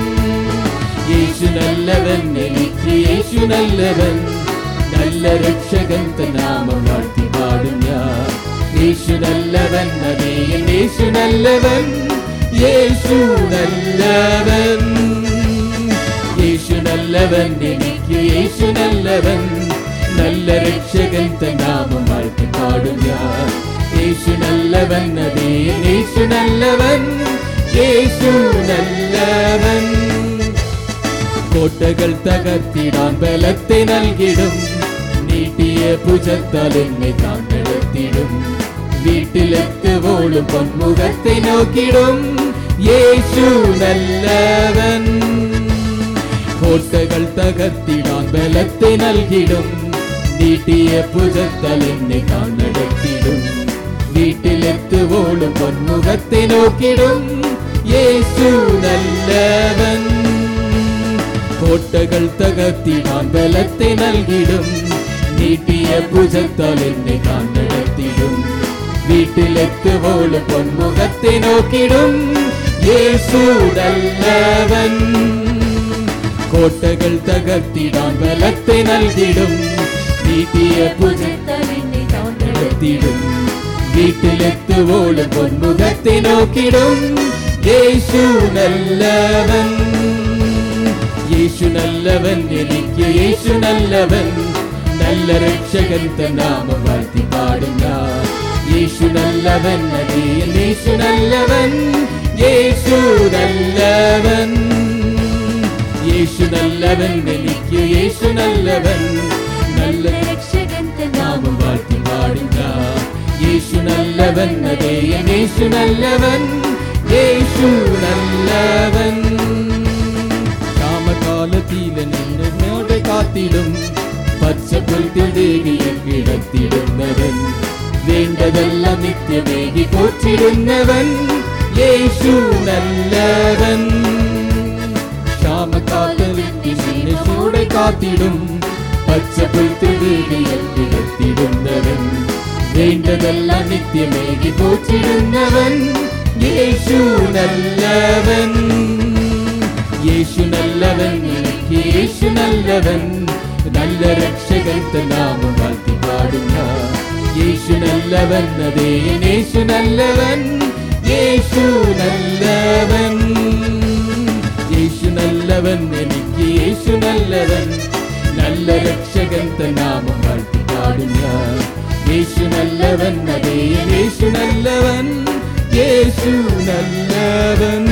Speaker 1: യേശു நல்லവൻ, എനിക്ക് യേശു நல்லവൻ. നല്ല രക്ഷകൻ തൻ നാമം വാഴ്ത്തി പാടും ഞാൻ. യേശു நல்லവൻ, അതേ യേശു நல்லവൻ. യേശു நல்லവൻ, യേശു நல்லവൻ, എനിക്ക് യേശു நல்லവൻ. നല്ല രക്ഷകൻ തൻ നാമം വാഴ്ത്തി പാടും ഞാൻ. യേശു நல்லവൻ, അതേ യേശു நல்லവൻ. യേശു நல்லവൻ. കോട്ടകൾ തകർത്തിടാൻ ബലത്തെ നൽകിടും, നീട്ടിയ ഭുജത്താൽ എന്നെ താൻ നടത്തിടും. വീട്ടിലെത്തുവോളും പൊന്മുഖത്തെ നോക്കിടും, യേശു நல்லവൻ. കോട്ടകൾ തകർത്തിടാൻ ബലത്തെ നൽകിടും, നീട്ടിയ ഭുജത്താൽ എന്നെ താൻ നടത്തിടും. വീട്ടിലെത്തുവോളും പൊന്മുഖത്തെ നോക്കിടും, യേശു நல்லവൻ. കോട്ടകൾ തകർത്തിടാൻ ബലത്തെ നൽകിടും, നീട്ടിയ ഭുജത്താൽ എന്നെ താൻ നടത്തിടും. വീട്ടിലെത്തുവോളും പൊന്മുഖത്തെ നോക്കിടും, യേശു நல்லവൻ. കോട്ടകൾ തകർത്തിടാൻ ബലത്തെ നൽകിടും, നീട്ടിയ ഭുജത്താൽ എന്നെ താൻ നടത്തിടും. വീട്ടിലെത്തുവോളും പൊന്മുഖത്തെ നോക്കിടും, യേശു நல்லവൻ. യേശു நல்லവൻ, എനിക്ക് യേശു நல்லവൻ. നല്ല രക്ഷകൻ തൻ നാമം വാഴ്ത്തി പാടും ഞാൻ. യേശു நல்லവൻ, അതേ യേശു நல்லവൻ. യേശു நல்லവൻ, യേശു நல்லവൻ, എനിക്ക് യേശു நல்லവൻ. നല്ല രക്ഷകൻ തൻ നാമം വാഴ്ത്തി പാടും ഞാൻ. യേശു நல்லവൻ, അതേ യേശു நல்லവൻ. യേശു நல்லവൻ. ക്ഷാമകാലത്തിൽ എന്നോടെ കാത്തിടും, പച്ചപ്പുൽക്കിടയിൽ കിടത്തിടുന്നവൻ. വേണ്ടതെല്ലാം നിത്യമേകി പോറ്റിടുന്നവൻ, യേശു நல்லവൻ. ക്ഷാമകാലത്തിൽ എന്നോടെ കാത്തിടും, പച്ചപ്പുൽക്കിടയിൽ കിടത്തിടുന്നവൻ. വേണ്ടതെല്ലാം നിത്യമേകി പോറ്റിടുന്നവൻ, യേശു நல்லവൻ. യേശു நல்லവൻ, എനിക്ക് യേശു நல்லവൻ. നല്ല രക്ഷകൻ തൻ നാമം വാഴ്ത്തി പാടും ഞാൻ. യേശു நல்லവൻ, അതേ യേശു நல்லവൻ. യേശു நல்லവൻ, യേശു நல்லവൻ, എനിക്ക് യേശു நல்லവൻ. നല്ല രക്ഷകൻ തൻ നാമം വാഴ്ത്തി പാടും ഞാൻ. യേശു நல்லവൻ, അതേ യേശു நல்லവൻ. യേശു நல்லവൻ.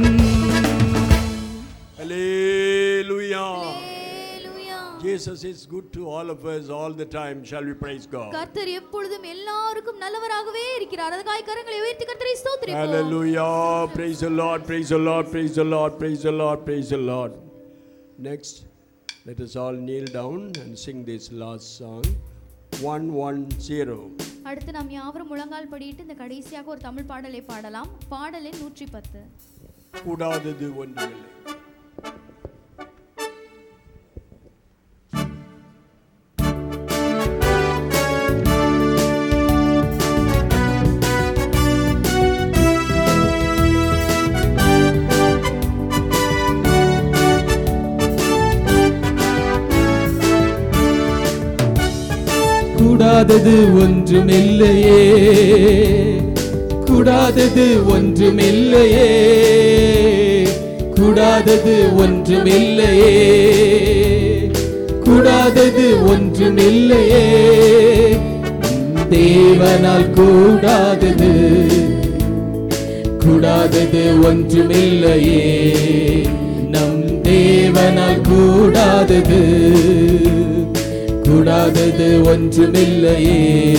Speaker 2: Jesus is good to all of us all the time. Shall we praise God?
Speaker 3: கர்த்தர் எப்பொழுதும் எல்லாருக்கும் நல்லவராகவே இருக்கிறார். அதுக்காக கரங்களை உயர்த்தி கர்த்தரை ஸ்தோத்திரிப்போம்.
Speaker 2: Hallelujah. Praise the Lord, praise the Lord, praise the Lord, praise the Lord, praise the Lord. Next, let us all kneel down and sing this last song, one ten.
Speaker 3: அடுத்து நாம் யாவரும் முழங்கால் படியிட்டு இந்த கடைசியாக ஒரு தமிழ் பாடலை பாடலாம். பாடல் எண் நூற்றி பத்து.
Speaker 2: கூடாதது ஒன்றுமில்லை.
Speaker 1: கூடாதது ஒன்றுமில்லையே, கூடாதது ஒன்றுமில்லையே, கூடாதது ஒன்றுமில்லையே, கூடாதது ஒன்றுமில்லையே, தேவனால் கூடாதது, கூடாதது ஒன்றுமில்லையே, நம் தேவனால் கூடாதது, கூடாதது ஒன்றுமில்லையே.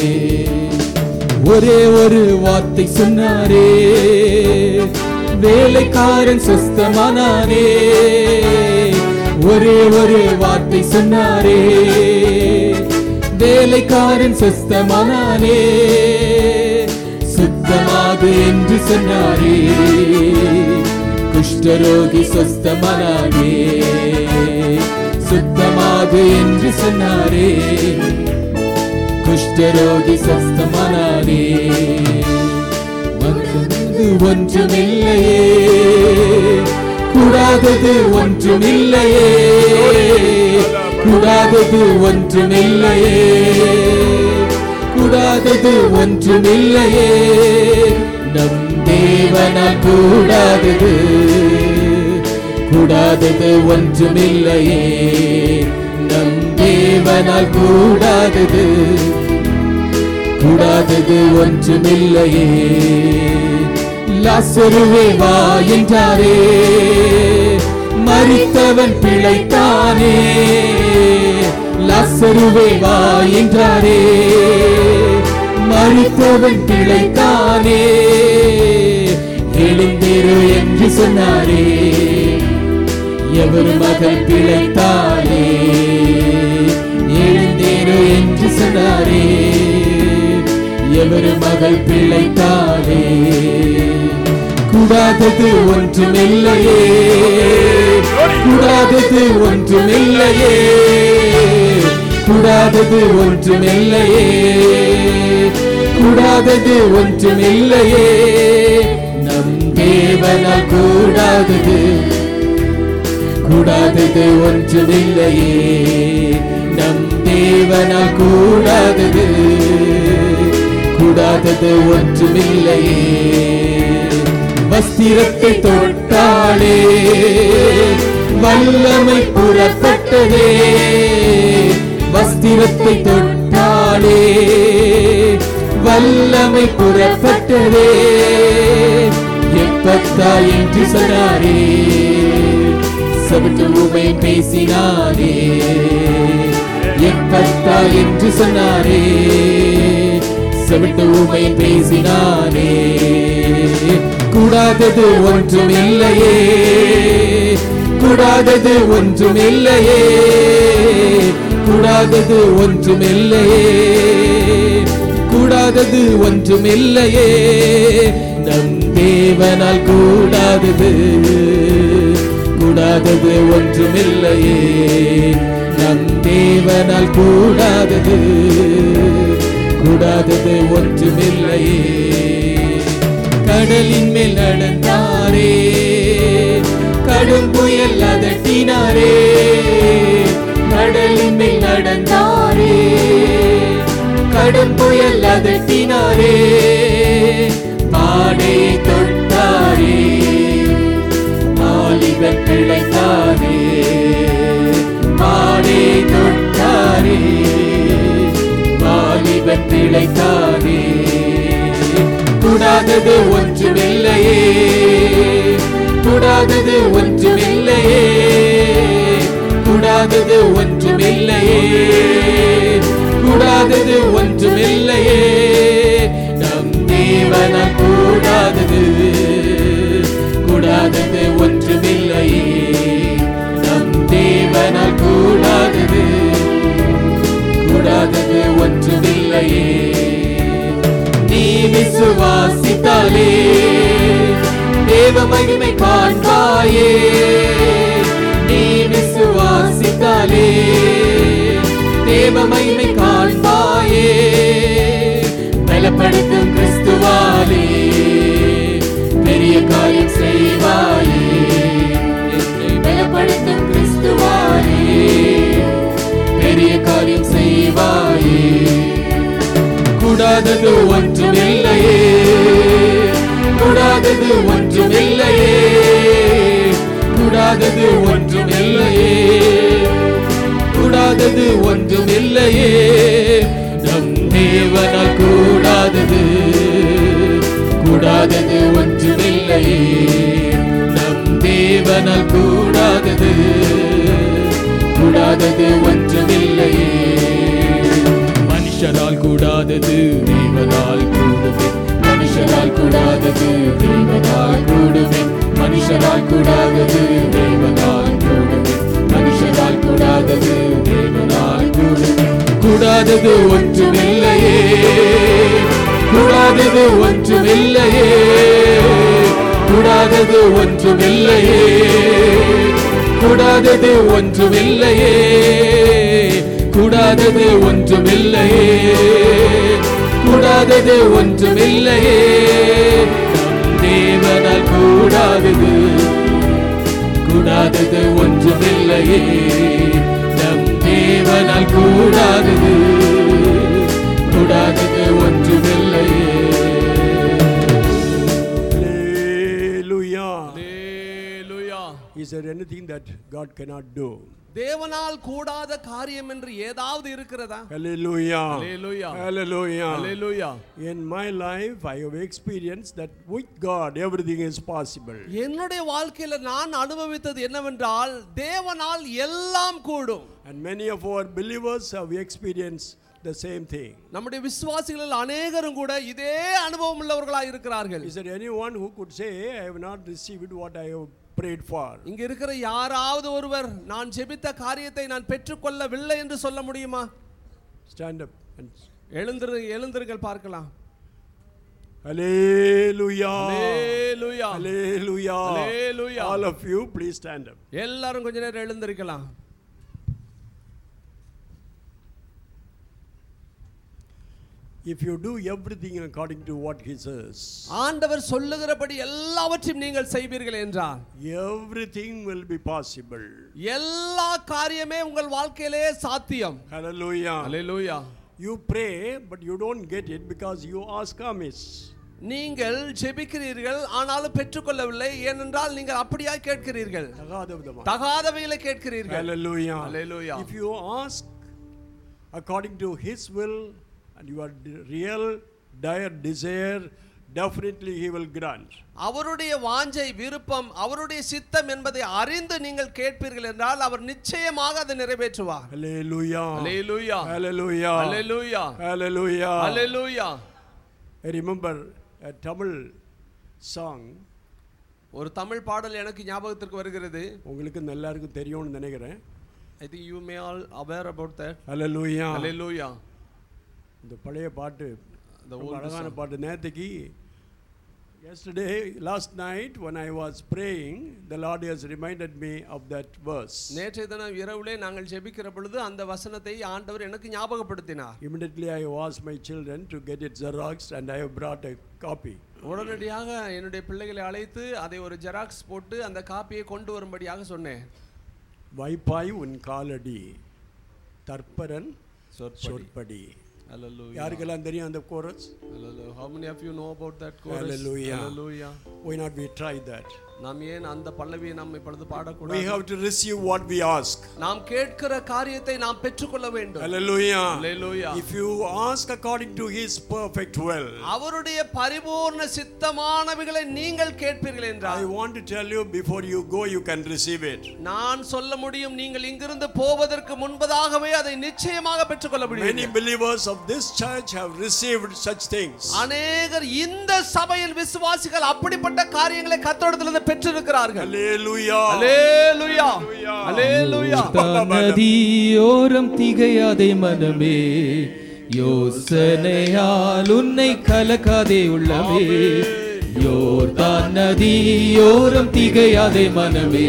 Speaker 1: ஒரே ஒரு வார்த்தை சொன்னாரே, வேலைக்காரன் சுஸ்தமானானே. ஒரே ஒரு வார்த்தை சொன்னாரே, வேலைக்காரன் சுஸ்தமானானே. சுத்தமாகு என்று சொன்னாரே, குஷ்டரோகி சுஸ்தமானானே. சுத்தமாகு என்று சொன்னாரே, குஷ்டரோகி சுஸ்தமானானே. மறந்தது ஒன்றுமில்லையே, கூடாதது ஒன்றுமில்லையே, கூடாதது ஒன்றுமில்லையே, கூடாதது ஒன்றுமில்லையே, நம் தேவனால் கூடாதது, கூடாதது ஒன்றுமில்லையே, நம் தேவனால் கூடாதது, கூடாதது ஒன்றுமில்லையே. லாசருவே வா என்றாரே, மரித்தவன் பிழைத்தானே. லாசருவே வா என்றாரே, மரித்தவன் பிழைத்தானே. எழுந்திரு என்று சொன்னாரே, எவர் மகள் பிழைத்தானே. எழுந்திரு என்று சொன்னாரே, எவர் மகள் பிழைத்தானே. கூடாதது ஒன்றுமில்லையே, கூடாதது ஒன்றுமில்லையே, கூடாதது ஒன்றுமில்லையே, கூடாதது ஒன்றுமில்லையே, நம் தேவனால் கூடாதது, கூடாதது ஒன்றுமில்லையே, நம் தேவனால் கூடாதது, கூடாதது ஒன்றுமில்லையே. வஸ்திரத்தை தொட்டாளே, வல்லமை புறப்பட்டதே. வஸ்திரத்தை தொட்டாளே, வல்லமை புறப்பட்டதே. எப்பத்தா என்று சொன்னாரே, சபட்டு உமை பேசினாரே. எப்பத்தா என்று சொன்னாரே, சபட்டு உமை பேசினாரே. கூடாதது ஒன்றுமில்லையே, கூடாதது ஒன்றுமில்லையே, கூடாதது ஒன்றுமில்லையே, கூடாதது ஒன்றுமில்லையே, நம் தேவனால் கூடாதது, கூடாதது ஒன்றுமில்லையே, நம் தேவனால் கூடாதது, கூடாதது ஒன்றுமில்லையே. கடலின் மேல் நடந்தாரே, கடும் புயல் அதட்டினாரே. கடலின் மேல் நடந்தாரே, கடும் புயல் அதட்டினாரே. பாடையை தொட்டாரே, வாலிபன் பிழைத்தாரே. பாடையை தொட்டாரே, வாலிபன் பிழைத்தாரே. கூடாதது ஒன்றுமில்லையே, கூடாதது ஒன்றுமில்லையே, கூடாதது ஒன்றுமில்லையே, கூடாதது ஒன்றுமில்லையே, நம் தேவனால் கூடாதது, கூடாதது ஒன்றுமில்லையே, நம் தேவனால் கூடாதது, கூடாதது ஒன்றுமில்லையே. நீ விசுவாசித்தாலே தேவ மகிமை காண்பாயே. நீ விசுவாசித்தாலே தேவ மகிமை காண்பாயே. பலப்படுத்தும் கிறிஸ்துவாலே பெரிய காரியம் செய்வாயே. என்னை பலப்படுத்தும் கிறிஸ்துவாலே பெரிய காரியம் செய்வாயே. கூடாதது ஒன்றுமில்லையே, கூடாதது ஒன்றும் இல்லையே, கூடாதது ஒன்றும் இல்லையே, கூடாதது ஒன்றும் இல்லையே, நம் தேவனால் கூடாதது, கூடாதது ஒன்றும் இல்லையே, நம் தேவனால் கூடாதது, கூடாதது ஒன்றும் இல்லையே. மனுஷரால் கூடாதது தேவனால் கூடுமே, மனுஷரால் கூடாதது தேவனால் கூடுமே, மனுஷரால் கூடாதது தேவனால் கூடுமே, மனுஷரால் கூடாதது தேவனால் கூடுமே. கூடாதது ஒன்றுமில்லையே, கூடாதது ஒன்றுமில்லையே, கூடாதது ஒன்றுமில்லையே, கூடாதது ஒன்றுமில்லையே, கூடாதது ஒன்றுமில்லையே, கூடாதது ஒன்றுமில்லையே, நம் தேவனால் கூடாதது, கூடாதது ஒன்றுமில்லையே, நம் தேவனால் கூடாதது, கூடாதது ஒன்றுமில்லையே.
Speaker 2: Hallelujah.
Speaker 1: Hallelujah.
Speaker 2: Is there anything that God cannot do?
Speaker 1: தேவனால் கூடாத காரியம் என்று ஏதாவது இருக்கிறதா?
Speaker 2: Hallelujah.
Speaker 1: Hallelujah.
Speaker 2: Hallelujah.
Speaker 1: Hallelujah.
Speaker 2: In my life I have experienced that with God everything is possible.
Speaker 1: என்னுடைய வாழ்க்கையில நான் அனுபவித்தது என்னவென்றால் தேவனால் எல்லாம் கூடும்.
Speaker 2: And many of our believers have experienced the same thing.
Speaker 1: நம்முடைய விசுவாசிகள் அநேகரும் கூட இதே அனுபவம் உள்ளவர்களாய் இருக்கிறார்கள்.
Speaker 2: Is there anyone who could say I have not received what I have prayed for?
Speaker 1: இங்க இருக்கிற யாராவது ஒருவர் நான் ஜெபித்த காரியத்தை நான் பெற்றுக்கொள்ளவில்லை என்று சொல்ல முடியுமா?
Speaker 2: Stand up and
Speaker 1: எழுந்திரு எழுந்திருங்கள் பார்க்கலாம்.
Speaker 2: Hallelujah.
Speaker 1: Hallelujah.
Speaker 2: Hallelujah.
Speaker 1: Hallelujah.
Speaker 2: All of you please stand up.
Speaker 1: எல்லாரும் கொஞ்ச நேரம் எழுந்திருக்கலாம்.
Speaker 2: If you do everything according to what he says,
Speaker 1: ஆண்டவர் சொல்லுகிறபடி எல்லாவற்றையும் நீங்கள் செய்வீர்கள் என்றால்
Speaker 2: everything will be possible.
Speaker 1: எல்லா காரியமே உங்கள் வாழ்க்கையிலே சாத்தியம்.
Speaker 2: Hallelujah.
Speaker 1: Hallelujah.
Speaker 2: You pray but you don't get it because you ask amiss.
Speaker 1: நீங்கள் ஜெபிக்கிறீர்கள் ஆனாலும் பெற்றுக்கொள்ளவில்லை ஏனென்றால் நீங்கள் அப்படியே கேட்கிறீர்கள், தகாதவைகளை கேட்கிறீர்கள்.
Speaker 2: Hallelujah.
Speaker 1: Hallelujah.
Speaker 2: If you ask according to his will and your real dire desire, definitely he will grant.
Speaker 1: அவருடைய வாஞ்சை விருப்பம் அவருடைய சித்தம் என்பதை அறிந்து நீங்கள் கேட்பீர்கள் என்றால் அவர் நிச்சயமாக அதை நிறைவேற்றுவார்.
Speaker 2: Hallelujah.
Speaker 1: Hallelujah.
Speaker 2: Hallelujah.
Speaker 1: Hallelujah.
Speaker 2: Hallelujah.
Speaker 1: Hallelujah.
Speaker 2: I remember a Tamil song.
Speaker 1: ஒரு தமிழ் பாடல் எனக்கு ஞாபகத்திற்கு வருகிறது.
Speaker 2: உங்களுக்கு எல்லாருக்கும் தெரியும்னு நினைக்கிறேன்.
Speaker 1: I think you may all aware about that.
Speaker 2: Hallelujah.
Speaker 1: Hallelujah.
Speaker 2: இந்த பழைய பாட்டு
Speaker 1: The
Speaker 2: ரொம்ப
Speaker 1: old
Speaker 2: அழகான
Speaker 1: song.
Speaker 2: பாட்டு. நேற்றுக்கு yesterday last night when I was praying the Lord has reminded me of that verse.
Speaker 1: நேற்றைய தினம் இரவுலே நாங்கள் ஜெபிக்கிற பொழுது அந்த வசனத்தை ஆண்டவர் எனக்கு ஞாபகப்படுத்தினார்.
Speaker 2: Immediately I asked my children to get it xeroxed and I have brought a copy.
Speaker 1: உடனடியாக என்னுடைய பிள்ளைகளை அழைத்து அதை ஒரு ஜெராக்ஸ் போட்டு அந்த காப்பியை கொண்டு வரும்படியாக சொன்னேன்.
Speaker 2: வைப்பாய் உன் காலடி தற்பரன் சொற்படி.
Speaker 1: Hallelujah.
Speaker 2: யாருக்கெல்லாம் தெரியும் அந்த chorus?
Speaker 1: Hallelujah. How many of you know about that chorus?
Speaker 2: Hallelujah.
Speaker 1: Hallelujah.
Speaker 2: Why not we try that?
Speaker 1: நாம் ஏன் அந்த பல்லவியை நாம் இப்பொழுது பாடக்கூடாது?
Speaker 2: We have to receive what we ask.
Speaker 1: நாம் கேட்கிற காரியத்தை நாம் பெற்றுக்கொள்ள வேண்டும்.
Speaker 2: Hallelujah.
Speaker 1: Hallelujah.
Speaker 2: If you ask according to his perfect will,
Speaker 1: அவருடைய பரிபூர்ண சித்தமானவைகளை நீங்கள் கேட்பீர்கள் என்றால்,
Speaker 2: I want to tell you before you go you can receive it.
Speaker 1: நான் சொல்ல முடியும் நீங்கள் இங்கிருந்து போவதற்கு முன்பதாகவே அதை நிச்சயமாக பெற்றுக்கொள்ள முடியும்.
Speaker 2: Many believers of this church have received such things.
Speaker 1: அநேகர் இந்த சபையின் விசுவாசிகள் அப்படிப்பட்ட காரியங்களை கர்த்தரிடத்திலிருந்து பெற்றிருக்கிறார்கள்.
Speaker 2: Hallelujah.
Speaker 1: Hallelujah. Hallelujah.
Speaker 4: நதியோரம் திகையாதே மனமே, யோசனையால் உன்னை கலக்காதே உள்ளமே. யோர்தான் நதியோரம் திகையாதே மனமே,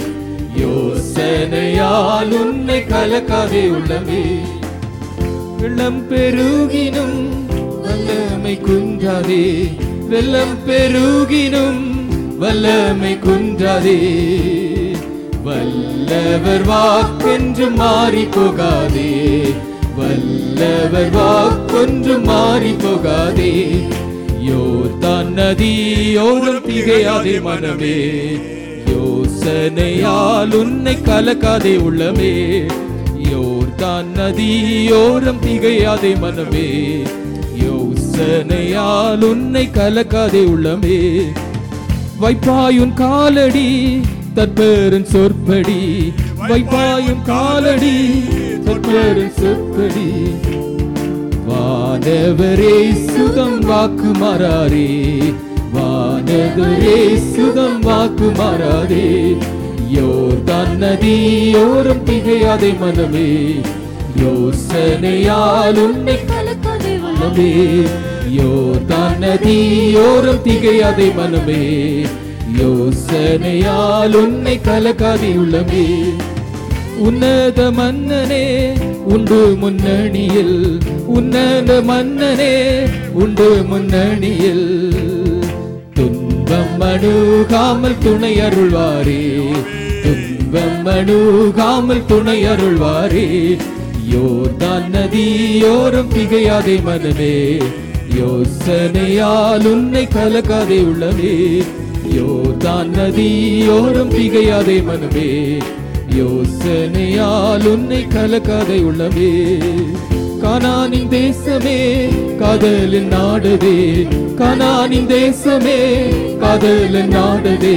Speaker 4: யோசனையால் உன்னை கலக்காதே உள்ளமே. வெள்ளம் பெருகினும் வல்லமை குன்றாதே, வெள்ளம் பெருகினும் வல்லமை குன்றாதே. வல்லவர் வாக்கென்று மாறி போகாதே, வல்லவர் வாக்கொன்று மாறி போகாதே. யோர்தான் நதியோரம் திகையாதே மனமே, யோசனையால் உன்னை கலக்காதே உள்ளமே. யோர்தான் நதியோரம் திகையாதே மனமே, யோசனையால் உன்னை கலக்காதே உள்ளமே. வைப்பாயுன் காலடி தற்பெரும் சொற்படி, வைப்பாயும் காலடி தற்பெரும் சொற்படி. வானவரே சுதம் வாக்கு மாறாரே, வானவரே சுதம் வாக்கு மாறாரே. யோர்தான் நதியோரம் திகையாதே மனமே, யோசனையால் உன்னை கலக்காதே உள்ளமே. யோர்தான் நதியோரம் திகையாதே மனமே, யோசனையால் உன்னை கலக்காதே உள்ளமே. உன்னத மன்னனே உண்டு முன்னணியில், உன்னத மன்னனே உண்டு முன்னணியில். துன்பம் அணுகாமல் துணை அருள்வாரே, துன்பம் அணுகாமல் துணை அருள்வாரே. யோர்தான் நதியோரம் திகையாதே மனமே, யோசனையால் உன்னை கலக்காதே உள்ளமே. யோர்தான் நதியோரம் திகையாதே மனமே, யோசனையால் உன்னை கலக்காதே உள்ளமே. கானானின் தேசமே காதலின் நாடுதே, கானானின் தேசமே காதலின் நாடுதே.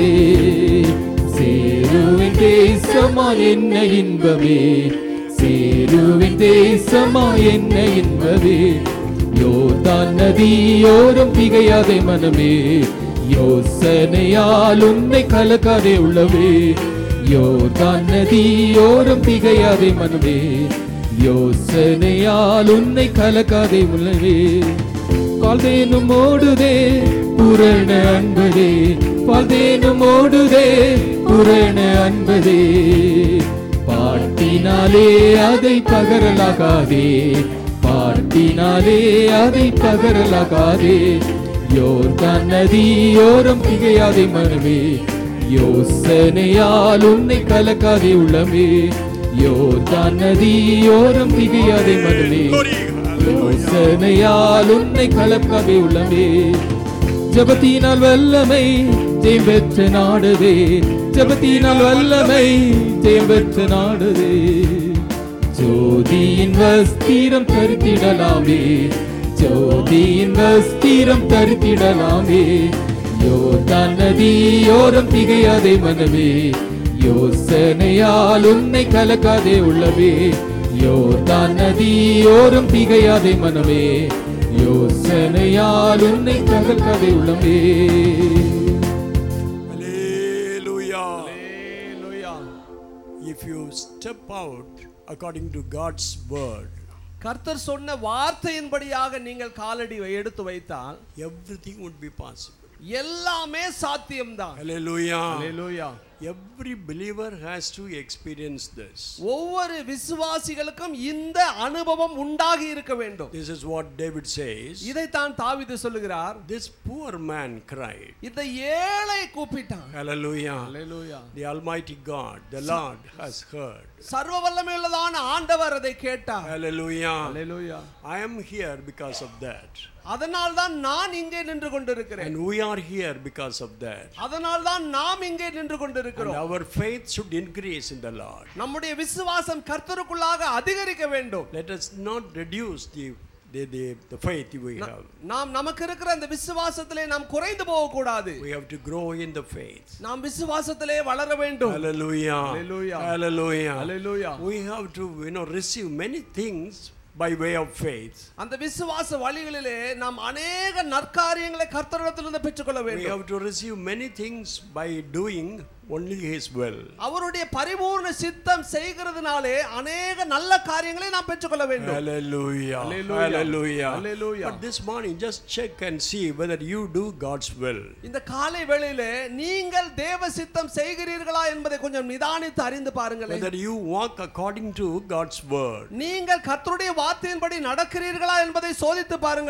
Speaker 4: சேருவின் தேசமா என்ன இன்பமே, சேருவின் தேசமா என்ன இன்பமே. யோர்தான் நதியோரம் திகையாதே மனமே, யோசனையால் உன்னை கலக்காதே உள்ளமே. யோர்தான் நதியோரம் திகையாதே மனமே, யோசனையால் உன்னை கலக்காதே உள்ளமே. பால்தேனும் ஓடுதே பூரண அன்பதே, பால்தேனும் ஓடுதே பூரண அன்பதே. பாட்டினாலே அதை பகரலாகாதே, பாட்டினாலே அதை பகரலாகாதே. யோர்தான் நதியோரம் திகையாதே மனமே, யோசனையால் உன்னை கலக்காதே உள்ளமே. யோர்தான் நதியோரம் திகையாதே மனமே, யோசனையால் உன்னை கலக்காதே உள்ளமே. ஜபத்தினால் வல்லமை ஜெயம் பெற்ற நாடுதே, ஜபத்தினால் வல்லமை ஜெயம் பெற்ற நாடுதே. ஜோதியின் வஸ்திரம் தரித்திடலாமே, ஜோதியின் வஸ்திரம் தரித்திடலாமே. யோர்தான் நதியோரம் திகையாதே மனமே, யோசனையால் உன்னை கலக்காதே உள்ளமே. யோர்தான் நதியோரம் திகையாதே மனமே, யோசனையால் உன்னை கலக்காதே உள்ளமே.
Speaker 2: Hallelujah.
Speaker 1: Hallelujah.
Speaker 2: If you step out according to God's word,
Speaker 1: கர்த்தர் சொன்ன வார்த்தையின்படியாக நீங்கள் காலடி எடுத்து வைத்தால்
Speaker 2: everything would be possible.
Speaker 1: எல்லாமே சாத்தியம்தான்.
Speaker 2: Hallelujah.
Speaker 1: Hallelujah.
Speaker 2: Every believer has to experience this.
Speaker 1: ஒவ்வொரு விசுவாசிகளுக்கும் இந்த அனுபவம் உண்டாகி இருக்க வேண்டும்.
Speaker 2: This is what David says.
Speaker 1: இதைத்தான் தாவீது சொல்லுகிறார்.
Speaker 2: This poor man cried.
Speaker 1: இந்த ஏழை கூப்பிட்டான்.
Speaker 2: Hallelujah.
Speaker 1: Hallelujah.
Speaker 2: The Almighty God, the Lord has heard.
Speaker 1: சர்வ வல்லமையுள்ளதான ஆண்டவர் அதை கேட்டார்.
Speaker 2: Hallelujah.
Speaker 1: Hallelujah.
Speaker 2: I am here because of that.
Speaker 1: அதனால் தான் நான் இங்கே நின்று கொண்டிருக்கிறேன்.
Speaker 2: And we are here because of that.
Speaker 1: அதனால் தான் நாம் இங்கே நின்று கொண்டிருக்கிறோம்.
Speaker 2: And our faith should increase in the Lord.
Speaker 1: நம்முடைய விசுவாசம் கர்த்தருக்குள்ளாக அதிகரிக்க வேண்டும்.
Speaker 2: Let us not reduce the the the, the faith we have.
Speaker 1: நாம் நமக்கு இருக்கிற அந்த விசுவாசத்திலே நாம் குறைந்து போக கூடாது.
Speaker 2: We have to grow in the faith.
Speaker 1: நாம் விசுவாசத்திலே வளர வேண்டும்.
Speaker 2: Hallelujah.
Speaker 1: Hallelujah.
Speaker 2: Hallelujah.
Speaker 1: Hallelujah.
Speaker 2: We have to, you know, receive many things by way of faith.
Speaker 1: அந்த விசுவாச வழிகளிலே நாம் अनेक நற்காரியங்களை கர்த்தரிடத்திலிருந்து பெற்றுக்கொள்ள வேண்டும்.
Speaker 2: We have to receive many things by doing only his will.
Speaker 1: அவருடைய பரிபூர்ண சித்தம் செய்கிறதுனாலே अनेक நல்ல காரியங்களை நாம் பெற்றுக்கொள்ள வேண்டும்.
Speaker 2: Hallelujah.
Speaker 1: Hallelujah.
Speaker 2: Hallelujah.
Speaker 1: Hallelujah.
Speaker 2: But this morning just check and see whether you do God's will.
Speaker 1: இந்த காலை வேளையிலே நீங்கள் தேவ சித்தம் செய்கிறீர்களா என்பதை கொஞ்சம் நிதானித்து அறிந்து பாருங்களேன்.
Speaker 2: Whether you walk according to God's word.
Speaker 1: நீங்கள் கர்த்தருடைய வார்த்தையின்படி நடக்கிறீர்களா என்பதை சோதித்து பாருங்களேன்.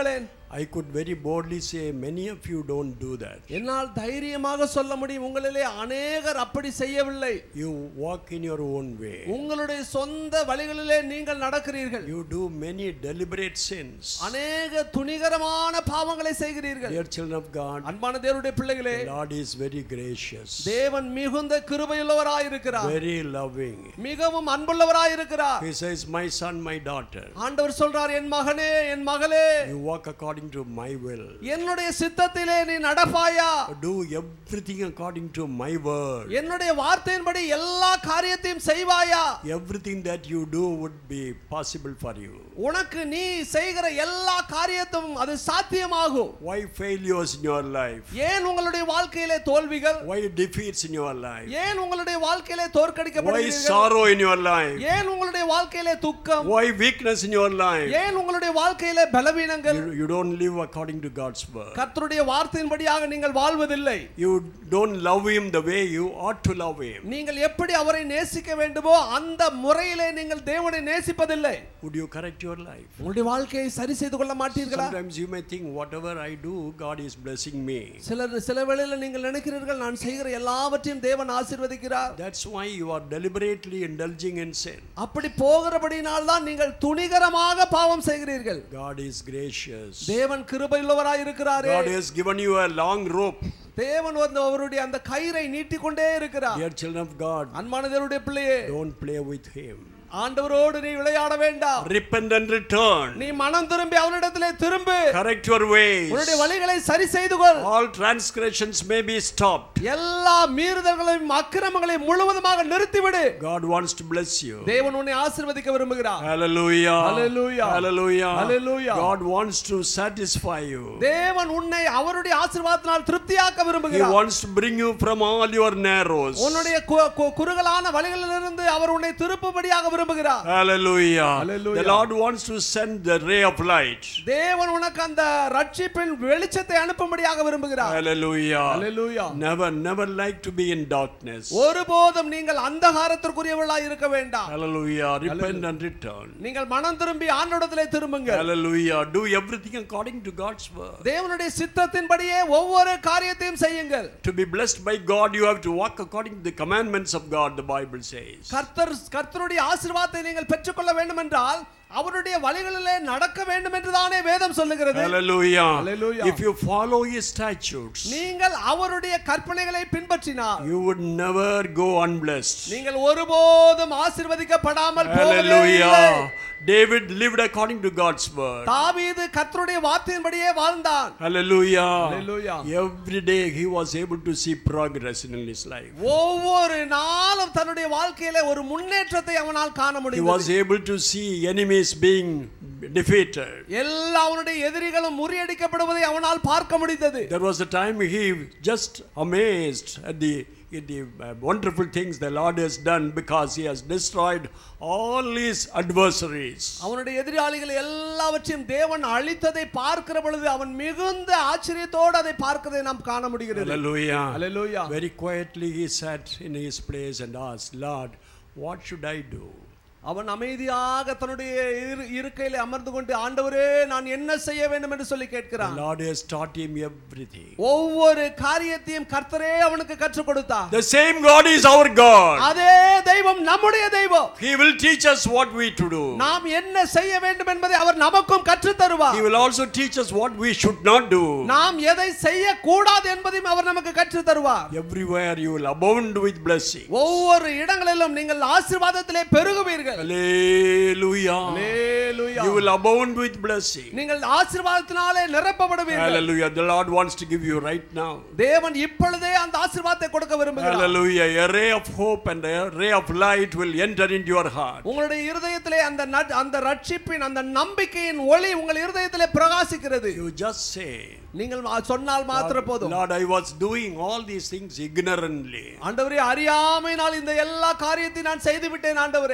Speaker 2: I could very boldly say many of you don't do that.
Speaker 1: என்னால் தைரியமாக சொல்ல முடியும் உங்களிலே அநேகர் அப்படி செய்யவில்லை.
Speaker 2: You walk in your own way.
Speaker 1: உங்களுடைய சொந்த வழிகளிலே நீங்கள் நடக்கிறீர்கள்.
Speaker 2: You do many deliberate sins.
Speaker 1: அநேக துணிகரமான பாவங்களை செய்கிறீர்கள்.
Speaker 2: Dear children of God,
Speaker 1: அன்பான தேவனுடைய பிள்ளைகளே,
Speaker 2: the Lord is very gracious.
Speaker 1: தேவன் மிகுந்த கிருபையுள்ளவராய் இருக்கிறார்.
Speaker 2: Very loving.
Speaker 1: மிகவும் அன்புள்ளவராய் இருக்கிறார்.
Speaker 2: He says, my son, my daughter.
Speaker 1: ஆண்டவர் சொல்றார், என் மகனே, என் மகளே,
Speaker 2: you walk according to my will.
Speaker 1: என்னுடைய சித்தத்திலே நீ நடப்பாயா?
Speaker 2: Do everything according to my word.
Speaker 1: என்னுடைய வார்த்தையின்படி எல்லா காரியத்தையும் செய்வாயா?
Speaker 2: Everything that you do would be possible for you.
Speaker 1: உனக்கு நீ செய்கிற எல்லா காரியத்தும் அது சாத்தியமாகும்.
Speaker 2: Why failures in your life?
Speaker 1: ஏன் உங்களுடைய வாழ்க்கையிலே தோல்விகள்?
Speaker 2: Why defeats in your life?
Speaker 1: ஏன் உங்களுடைய வாழ்க்கையிலே
Speaker 2: Why
Speaker 1: தோற்கடிக்கப்படுகிறீர்கள்?
Speaker 2: sorrow in your life?
Speaker 1: ஏன் உங்களுடைய வாழ்க்கையிலே துக்கம்?
Speaker 2: Why weakness in your life?
Speaker 1: ஏன் உங்களுடைய வாழ்க்கையிலே பலவீனங்கள்?
Speaker 2: You, you don't live according to God's word.
Speaker 1: கர்த்தருடைய வார்த்தையின்படியாக நீங்கள் வாழ்வதில்லை.
Speaker 2: You don't love him the way you ought to love him.
Speaker 1: நீங்கள் எப்படி அவரை நேசிக்க வேண்டுமோ அந்த முறையிலே நீங்கள் தேவனை நேசிப்பதில்லை.
Speaker 2: Would you correct your life?
Speaker 1: உங்களுடைய வாழ்க்கையை சரி செய்து கொள்ள மாட்டீர்களா?
Speaker 2: Sometimes you may think whatever I do God is blessing me.
Speaker 1: சில சில வேளையில நீங்கள் நினைக்கிறீர்கள் நான் செய்கிற எல்லாவற்றையும் தேவன் ஆசீர்வதிக்கிறார்.
Speaker 2: That's why you are deliberately indulging in sin.
Speaker 1: அப்படி போகிறபடியால் தான் நீங்கள் துணிகரமாக பாவம் செய்கிறீர்கள்.
Speaker 2: God is gracious.
Speaker 1: தேவன் கிருபையுள்ளவராய் இருக்கிறாரே.
Speaker 2: God has given you a long rope.
Speaker 1: தேவன் வந்து அவருடைய அந்த கயிறை நீட்டிக்கொண்டே இருக்கிறார்.
Speaker 2: Dear children of God,
Speaker 1: அன்பான தேவனுடைய பிள்ளையே,
Speaker 2: don't play with him.
Speaker 1: ஆண்டவரோடு நீ விளையாட வேண்டாம்.
Speaker 2: Repent and return.
Speaker 1: நீ மனம் திரும்பி அவரிடத்திலே திரும்பு.
Speaker 2: Correct your ways.
Speaker 1: உன்னுடைய வழிகளை சரி செய்து கொள்.
Speaker 2: All transgressions may be stopped.
Speaker 1: எல்லா மீறுதல்களையும் அக்கிரமங்களையும் முழுவதுமாக நிறுத்திவிடு.
Speaker 2: God wants to bless you.
Speaker 1: தேவன் உன்னை ஆசீர்வதிக்க விரும்புகிறார்.
Speaker 2: Hallelujah.
Speaker 1: Hallelujah.
Speaker 2: Hallelujah.
Speaker 1: Hallelujah.
Speaker 2: God wants to satisfy you.
Speaker 1: தேவன் உன்னை அவருடைய ஆசீர்வாதத்தினால் திருப்தியாக்க
Speaker 2: He
Speaker 1: விரும்புகிறார்.
Speaker 2: wants to bring you from all your narrows.
Speaker 1: உன்னுடைய குறுகலான வழிகளிலிருந்து அவர் உன்னை திருப்பும்படியாக விரும்புகிறார்.
Speaker 2: Hallelujah.
Speaker 1: Hallelujah.
Speaker 2: The Lord wants to send the ray of light.
Speaker 1: தேவன் உனக்கு அந்த ரட்சிப்பின் வெளிச்சத்தை அனுப்பும்படியாக விரும்புகிறார்.
Speaker 2: Hallelujah.
Speaker 1: Hallelujah.
Speaker 2: Never never like to be in darkness.
Speaker 1: ஒருபோதும் நீங்கள் அந்தகாரத்திற்குரியவர்களாய் இருக்க வேண்டாம்.
Speaker 2: Hallelujah. Repent and return.
Speaker 1: நீங்கள் மனம் திரும்பி ஆண்டவரிடத்திலே திரும்புங்கள்.
Speaker 2: Hallelujah. Do everything according to God's word.
Speaker 1: தேவனுடைய சித்தத்தின்படியே ஒவ்வொரு காரியத்தையும் செய்யுங்கள்.
Speaker 2: To be blessed by God, you have to walk according to the commandments of God, the Bible says.
Speaker 1: கர்த்தர் கர்த்தருடைய ஆசீர்வாதத்தை நீங்கள் பெற்றுக்கொள்ள வேண்டும் என்றால் அவருடைய வழிகளிலே நடக்க வேண்டும் என்று தானே வேதம் சொல்லுகிறது.
Speaker 2: Hallelujah.
Speaker 1: Hallelujah.
Speaker 2: If you follow his statutes,
Speaker 1: நீங்கள் அவருடைய கற்பனைகளை பின்பற்றினால்
Speaker 2: you would never go unblessed.
Speaker 1: நீங்கள் ஒருபோதும் ஆசீர்வதிக்கப்படாமல் போவதே இல்லை.
Speaker 2: Hallelujah. David lived according to God's word.
Speaker 1: தாவீது கர்த்தருடைய வார்த்தையின்படியே வாழ்ந்தான்.
Speaker 2: Hallelujah.
Speaker 1: Hallelujah.
Speaker 2: Every day he was able to see progress in his life.
Speaker 1: ஒவ்வொரு நாளும் தன்னுடைய வாழ்க்கையிலே ஒரு முன்னேற்றத்தை அவனால் காண
Speaker 2: He
Speaker 1: முடிந்தது.
Speaker 2: was able to see enemies being defeated.
Speaker 1: எல்லா அவனுடைய எதிரிகளும் முறியடிக்கப்படுவதை அவனால் பார்க்க முடிந்தது.
Speaker 2: There was a time he just amazed at the at the uh, wonderful things the Lord has done because he has destroyed all his adversaries.
Speaker 1: அவனுடைய எதிராளிகள் எல்லாவற்றையும் தேவன் அழித்ததை பார்க்கிற பொழுது அவன் மிகுந்த ஆச்சரியத்தோடு அதை பார்க்கிறதை நாம் காண முடிகிறது.
Speaker 2: Hallelujah.
Speaker 1: Hallelujah.
Speaker 2: Very quietly he sat in his place and asked, Lord, what should I do?
Speaker 1: அவன் அமைதியாக தன்னுடைய இருக்கையிலே அமர்ந்து கொண்டு ஆண்டவரே நான் என்ன செய்ய வேண்டும் என்று சொல்லி கேட்கிறான்.
Speaker 2: The Lord has taught him everything.
Speaker 1: ஒவ்வொரு காரியத்தையும் கர்த்தரே அவனுக்கு கற்றுக் கொடுத்தார்.
Speaker 2: The same God is our God.
Speaker 1: அதே தெய்வம் நம்முடைய தெய்வம்.
Speaker 2: He will teach us what we to do.
Speaker 1: நாம் என்ன செய்ய வேண்டும் என்பதை அவர் நமக்கும் கற்றுத் தருவார்.
Speaker 2: He will also teach us what we should not do.
Speaker 1: நாம் எதை செய்ய கூடாது என்பதையும் அவர் நமக்கு கற்றுத் தருவார்.
Speaker 2: Everywhere you will abound with blessing.
Speaker 1: ஒவ்வொரு இடங்களிலும் நீங்கள் ஆசீர்வாதத்திலே பெருகுவீர்கள்.
Speaker 2: Hallelujah.
Speaker 1: Hallelujah.
Speaker 2: You will abound with blessing.
Speaker 1: நீங்கள் ஆசீர்வாதத்தினாலே நிரப்பப்படுவீர்கள்.
Speaker 2: Hallelujah. The Lord wants to give you right now.
Speaker 1: தேவன் இப்பொழுதே அந்த ஆசீர்வாதத்தை கொடுக்க விரும்புகிறார்.
Speaker 2: Hallelujah. A ray of hope and a ray of light will enter into your heart.
Speaker 1: உங்களுடைய இருதயத்திலே அந்த அந்த ரட்சிப்பின் அந்த நம்பிக்கையின் ஒளி உங்கள் இருதயத்திலே பிரகாசிக்கிறது.
Speaker 2: You just say,
Speaker 1: நீங்கள் சொன்னால் மாத்திர போதும்.
Speaker 2: Lord, I was doing all these things ignorantly.
Speaker 1: ஆண்டவரே அறியாமையினால் இந்த எல்லா காரியத்தையும் நான் செய்து விட்டேன் ஆண்டவரே.
Speaker 2: Now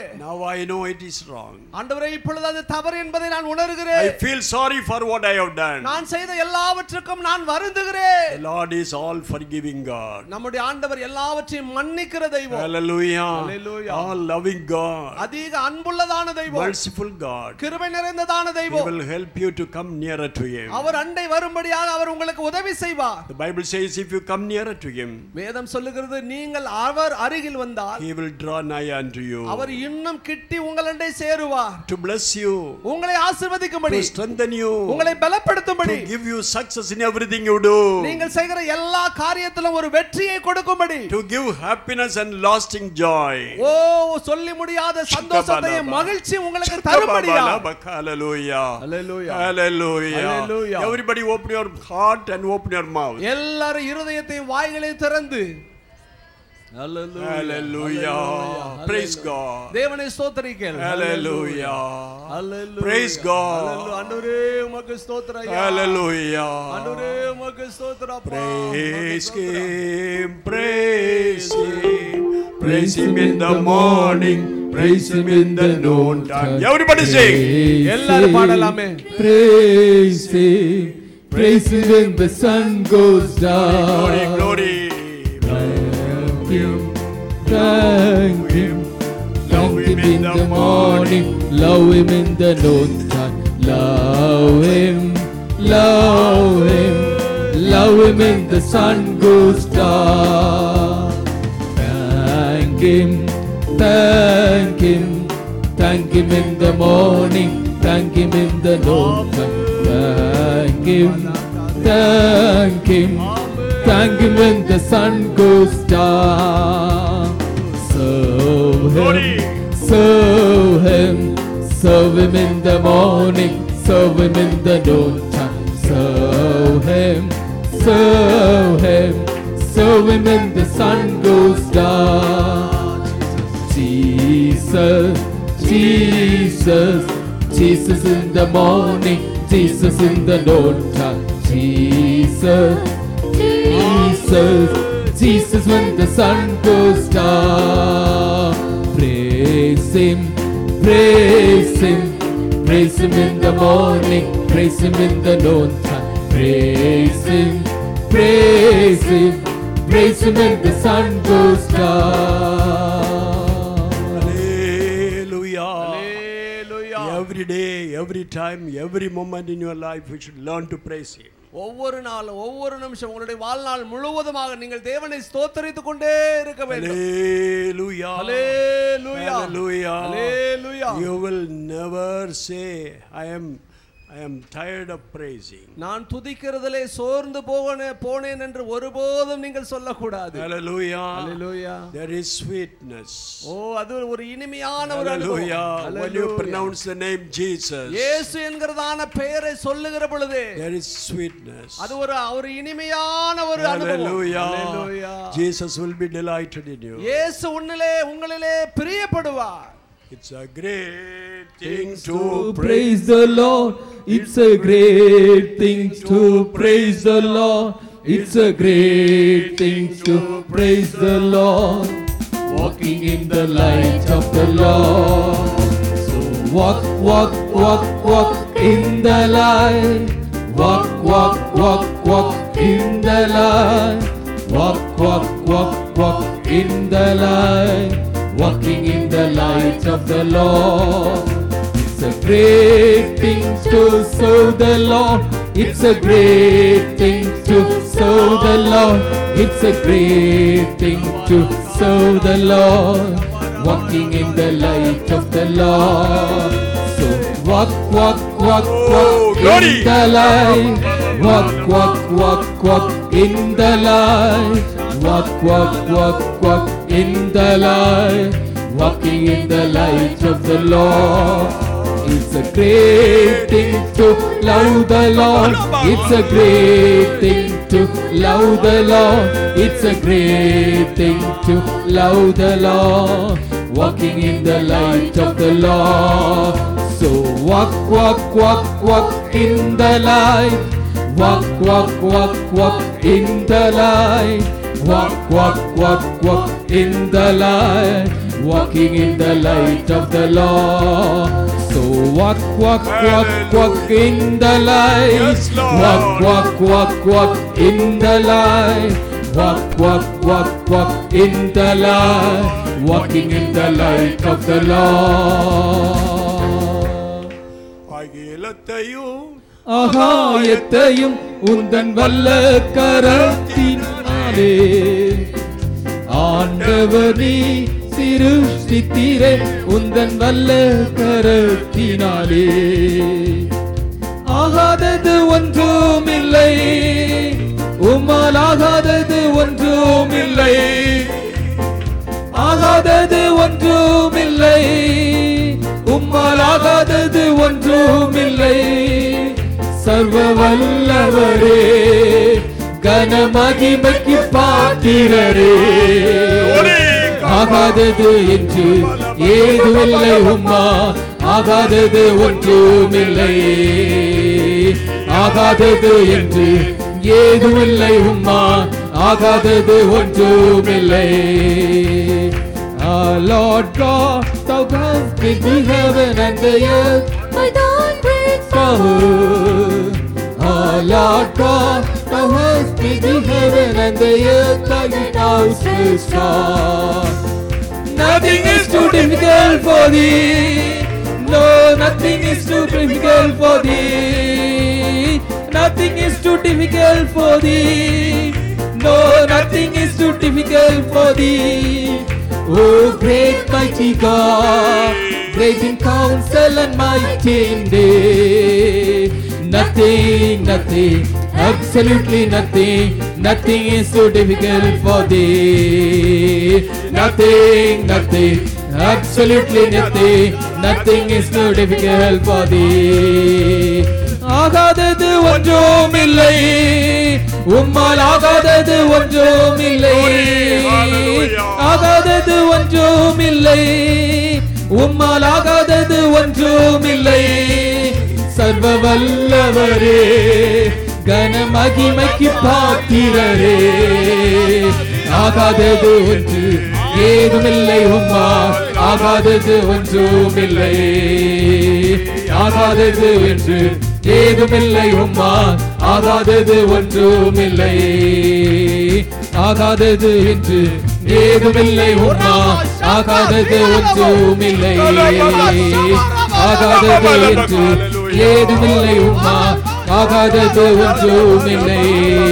Speaker 2: I know it is wrong.
Speaker 1: ஆண்டவரே இப்பொழுது அது தவறு என்பதை நான் உணர்கிறேன்.
Speaker 2: I feel sorry for what I have done.
Speaker 1: நான் செய்த எல்லாவற்றுக்கும் நான் வருந்துகிறேன்.
Speaker 2: The Lord is all forgiving God.
Speaker 1: நம்முடைய ஆண்டவர் எல்லாவற்றையும் மன்னிக்கிற தெய்வம்.
Speaker 2: Hallelujah.
Speaker 1: Hallelujah.
Speaker 2: All loving God.
Speaker 1: அதிக அன்புள்ளதான தெய்வம்.
Speaker 2: Merciful God.
Speaker 1: கிருபை நிறைந்ததான
Speaker 2: He
Speaker 1: தெய்வம்.
Speaker 2: will help you to come nearer to Him.
Speaker 1: அவர் அண்டை வரும்படியாக அவர் உங்களுக்கு உதவி செய்வார்.
Speaker 2: The Bible says if you come nearer to Him,
Speaker 1: வேதம் சொல்லுகிறது நீங்கள் அவர் அருகில் வந்தால்
Speaker 2: He will draw nigh unto you.
Speaker 1: அவர் இன்னும் கிட்டி உங்களண்டை சேருவார்.
Speaker 2: To bless you.
Speaker 1: உங்களை ஆசீர்வதிக்கும்படி.
Speaker 2: To strengthen you.
Speaker 1: உங்களை பலப்படுத்தும்படி.
Speaker 2: To give you success in everything you do.
Speaker 1: நீங்கள் செய்கிற எல்லா காரியத்திலும் ஒரு வெற்றியை கொடுக்கும்படி.
Speaker 2: To give happiness and lasting joy.
Speaker 1: ஓ சொல்லி முடியாத சந்தோஷத்தையும் மகிழ்ச்சி உங்களுக்கு தரும்படியா.
Speaker 2: Hallelujah.
Speaker 1: Hallelujah.
Speaker 2: Hallelujah.
Speaker 1: Hallelujah.
Speaker 2: Everybody open your heart and open your mouth.
Speaker 1: எல்லாரும் இருதயத்தையும் வாய்களை திறந்து
Speaker 2: Hallelujah. Hallelujah. Praise God.
Speaker 1: தேவனை ஸ்தோத்திரிங்கள்.
Speaker 2: Hallelujah.
Speaker 1: Hallelujah.
Speaker 2: Praise God.
Speaker 1: Hallelujah. ஆண்டவரே உமக்கு ஸ்தோத்திரம் ஐயா.
Speaker 2: Hallelujah.
Speaker 1: ஆண்டவரே உமக்கு ஸ்தோத்திரம் அப்பா.
Speaker 2: Praise Him. Praise Him. Praise Him in the morning. Praise Him in the noontime. Everybody sing.
Speaker 1: எல்லாரும் பாடலாமே.
Speaker 4: Praise Him. Praise Him when the sun goes down.
Speaker 2: Glory, glory.
Speaker 4: Thank Him, thank Him in the morning, love Him in the noontime, love Him, love Him, love Him when the sun goes down. Thank Him, thank Him, thank Him in the morning, thank Him in the noontime, thank Him, thank Him. Thank Him when the sun goes down. Serve Him, serve Him, serve Him in the morning, serve Him in the noontime. Serve Him, serve Him, serve Him when the sun goes down. Jesus, Jesus, Jesus in the morning, Jesus in the noontime. Jesus. Jesus, Jesus when the sun goes down. Praise Him, praise Him, praise Him in the morning, praise Him in the noontime. Praise Him, praise Him, praise Him when the sun goes down.
Speaker 2: Hallelujah.
Speaker 1: Hallelujah.
Speaker 2: Every day, every time, every moment in your life, we should learn to praise Him.
Speaker 1: ஒவ்வொரு நாளும் ஒவ்வொரு நிமிஷம் உங்களுடைய வாழ்நாள் முழுவதுமாக நீங்கள் தேவனை ஸ்தோத்திரித்துக் கொண்டே இருக்க வேண்டும்.
Speaker 2: Hallelujah.
Speaker 1: Hallelujah.
Speaker 2: Hallelujah.
Speaker 1: Hallelujah.
Speaker 2: You will never say, I am I am tired of praising.
Speaker 1: நான் துதிக்கிறதிலே சோர்ந்து போகனே போனேன் என்று ஒருபோதும் நீங்கள் சொல்லக்கூடாது.
Speaker 2: Hallelujah.
Speaker 1: Hallelujah.
Speaker 2: There is sweetness.
Speaker 1: ஓ அது ஒரு இனிமையான ஒரு அனுபவம்.
Speaker 2: Hallelujah. When you pronounce the name Jesus,
Speaker 1: இயேசு என்கிறதான பெயரை சொல்லுகிற பொழுது
Speaker 2: there is sweetness.
Speaker 1: அது ஒரு ஒரு இனிமையான ஒரு அனுபவம்.
Speaker 2: Hallelujah.
Speaker 1: Hallelujah.
Speaker 2: Jesus will be delighted in you.
Speaker 1: இயேசு உன்னிலே உங்களிலே பிரியப்படுவார்.
Speaker 2: It's a great thing
Speaker 4: To
Speaker 2: to
Speaker 4: praise the Lord, it's a great thing to praise the Lord. It's a great thing to praise the Lord. Walking in the light of the Lord. So walk, walk, walk, walk in the light. Walk, walk, walk, walk in the light. Walk, walk, walk, walk in the light. Walking in the light of the Lord. It's a great thing to serve the Lord. It's a great thing to serve the Lord. It's a great thing to serve the Lord. Walking in the light of the Lord. So walk, walk, walk, walk in the light. Walk, walk, walk, walk in the light. Walk, walk, walk, walk in the light. Walking in the light of the Lord. It's a great thing to love the Lord. It's a great thing to love the Lord. It's a great thing to love the Lord. Walking in the light of the Lord. So walk, walk, walk, walk in the light. Walk, walk, walk, walk in the light. Walk, walk, walk, walk in the light. walking in the light of the Lord. So walk, walk, walk, walk in the light.
Speaker 2: Yes, Lord.
Speaker 4: Walk, walk, walk, walk in the light. Walk, walk, walk, walk in the light. Walking in the light of the Lord.
Speaker 2: அகிலத்தையும்
Speaker 4: ஆகாயத்தையும் உந்தன் வல்ல கரத்தினாலே ஆண்டவர் நீ சிருஷ்டித்தீரே உந்தன் வல்ல கரத்தினாலே. ஆகாதது ஒன்றும் இல்லை, உம்மால் ஆகாதது ஒன்றும் இல்லை. ஆகாதது ஒன்றும் இல்லை, உம்மால் ஆகாதது ஒன்றும் இல்லை. சர்வ வல்லவரே, கன மகிமைக்கு பாத்திரரே, ஆகாதது என்று ஏதுமில்லை உம்மா, ஆகாதது ஒன்றுமில்லை. ஆகாதது என்று ஏதுமில்லை உம்மா, ஆகாதது ஒன்றுமில்லை. Our Lord God, thou hast made the heaven and the earth by thy great power. Our Lord God, thou hast made the heaven and the earth by thy outstretched arm. Nothing is too difficult for thee. No, nothing is too difficult for thee. Nothing is too difficult for thee. No, nothing is too difficult for thee. Oh, great mighty God, great in counsel and mighty in day. Nothing, nothing, absolutely nothing, nothing is too difficult for thee. Nothing, nothing, absolutely nothing, nothing is too difficult for thee. ஆகாதது ஒன்றும் இல்லை, உம்மால் ஆகாதது ஒன்றும் இல்லை. ஆகாதது ஒன்றும் இல்லை, உம்மால் ஆகாதது ஒன்றும் இல்லை. சர்வ வல்லவரே, கன மகிமைக்கு பாத்திரரே, ஆகாதது ஒன்று ஏதுமில்லை உம்மா, ஆகாதது ஒன்றுமில்லை. ஆகாதது என்று ஏதுமில்லை உம்மா, ஆகாதது ஒன்றுமில்லை. ஆகாதது என்று ஏதுமில்லை உம்மா, ஆகாதது ஒன்றுமில்லை. ஆகாதது என்று ஏதுமில்லை உம்மா, ஆகாதது ஒன்றுமில்லை.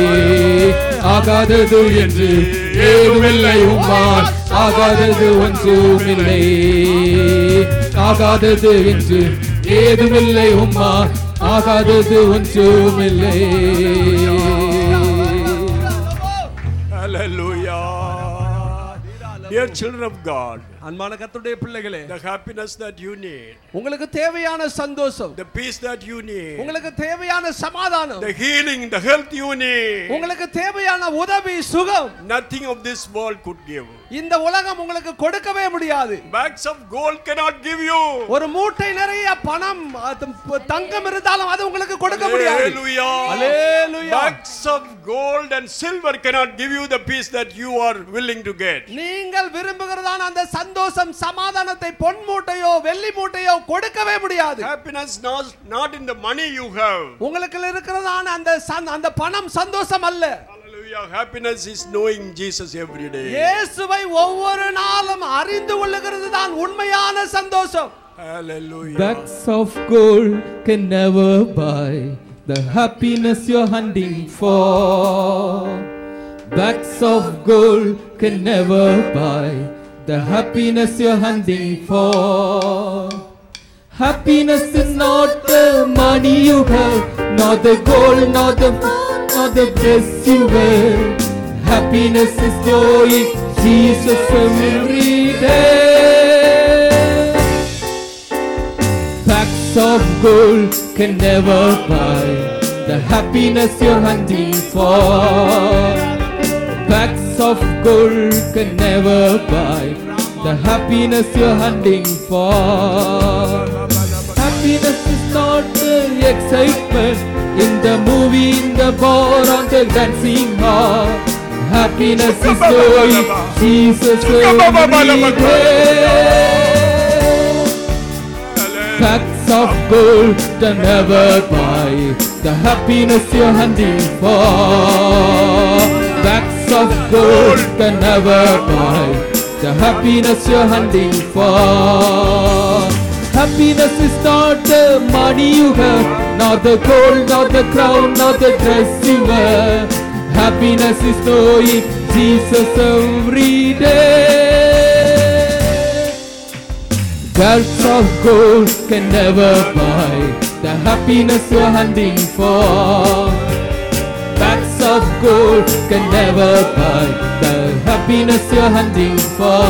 Speaker 4: ஆகாதது என்று ஏதுமில்லை உம்மா, ஆகாதது ஒன்றுமில்லை. ஆகாதது என்று ஏதுமில்லை உம்மா, ஆகாதது ஒன்றுமில்லை.
Speaker 2: Hallelujah. Dear children of God,
Speaker 1: அன்பான கர்த்தருடைய பிள்ளைகளே,
Speaker 2: the happiness that you need,
Speaker 1: உங்களுக்கு தேவையான சந்தோஷம்,
Speaker 2: the peace that you need,
Speaker 1: உங்களுக்கு தேவையான சமாதானம்,
Speaker 2: the healing, the health you need,
Speaker 1: உங்களுக்கு தேவையான உதவி சுகம்,
Speaker 2: nothing of this world could give.
Speaker 1: இந்த உலகம் உங்களுக்கு கொடுக்கவே முடியாது.
Speaker 2: Bags of gold cannot give you.
Speaker 1: ஒரு மூட்டை நிறைய பணம் தங்கம் இருந்தாலும் அது உங்களுக்கு கொடுக்க முடியாது.
Speaker 2: Hallelujah.
Speaker 1: Hallelujah.
Speaker 2: Bags of gold and silver cannot give you the peace that you are willing to get.
Speaker 1: நீங்கள் விரும்புகிறதான அந்த சந்தோஷம் சமாதானத்தை பொன் மூட்டையோ வெள்ளி மூட்டையோ கொடுக்கவே முடியாது.
Speaker 2: Happiness not not in the money you have.
Speaker 1: உங்களுக்கு இருக்கிறதான அந்த அந்த பணம் சந்தோஷம் அல்ல.
Speaker 2: Hallelujah. Happiness is knowing Jesus every day.
Speaker 1: இயேசுவை ஒவ்வொரு நாளும் அறிந்து கொள்ளுகிறது தான் உண்மையான சந்தோஷம்.
Speaker 2: Hallelujah.
Speaker 4: Bags of gold can never buy the happiness you're hunting for. Bags of gold can never buy the happiness you're hunting for. Happiness is not the money you have, not the gold, not the not the dress you wear. Happiness is knowing Jesus every day. Bags of gold can never buy the happiness you're hunting for. Bags of gold can never buy the happiness you're hunting for. Happiness is not the excitement in the movie, in the bar, on the dancing hall. happiness is flowing. Jesus every day. Packs of gold can never buy the happiness you're hunting for. Packs of gold can never buy the happiness you're hunting for. Happiness is not the money you have, not the gold, not the crown, not the dress you wear. Happiness is knowing Jesus every day. Belts of gold can never buy the happiness you're hunting for. Bags of gold can never buy the happiness you're hunting for.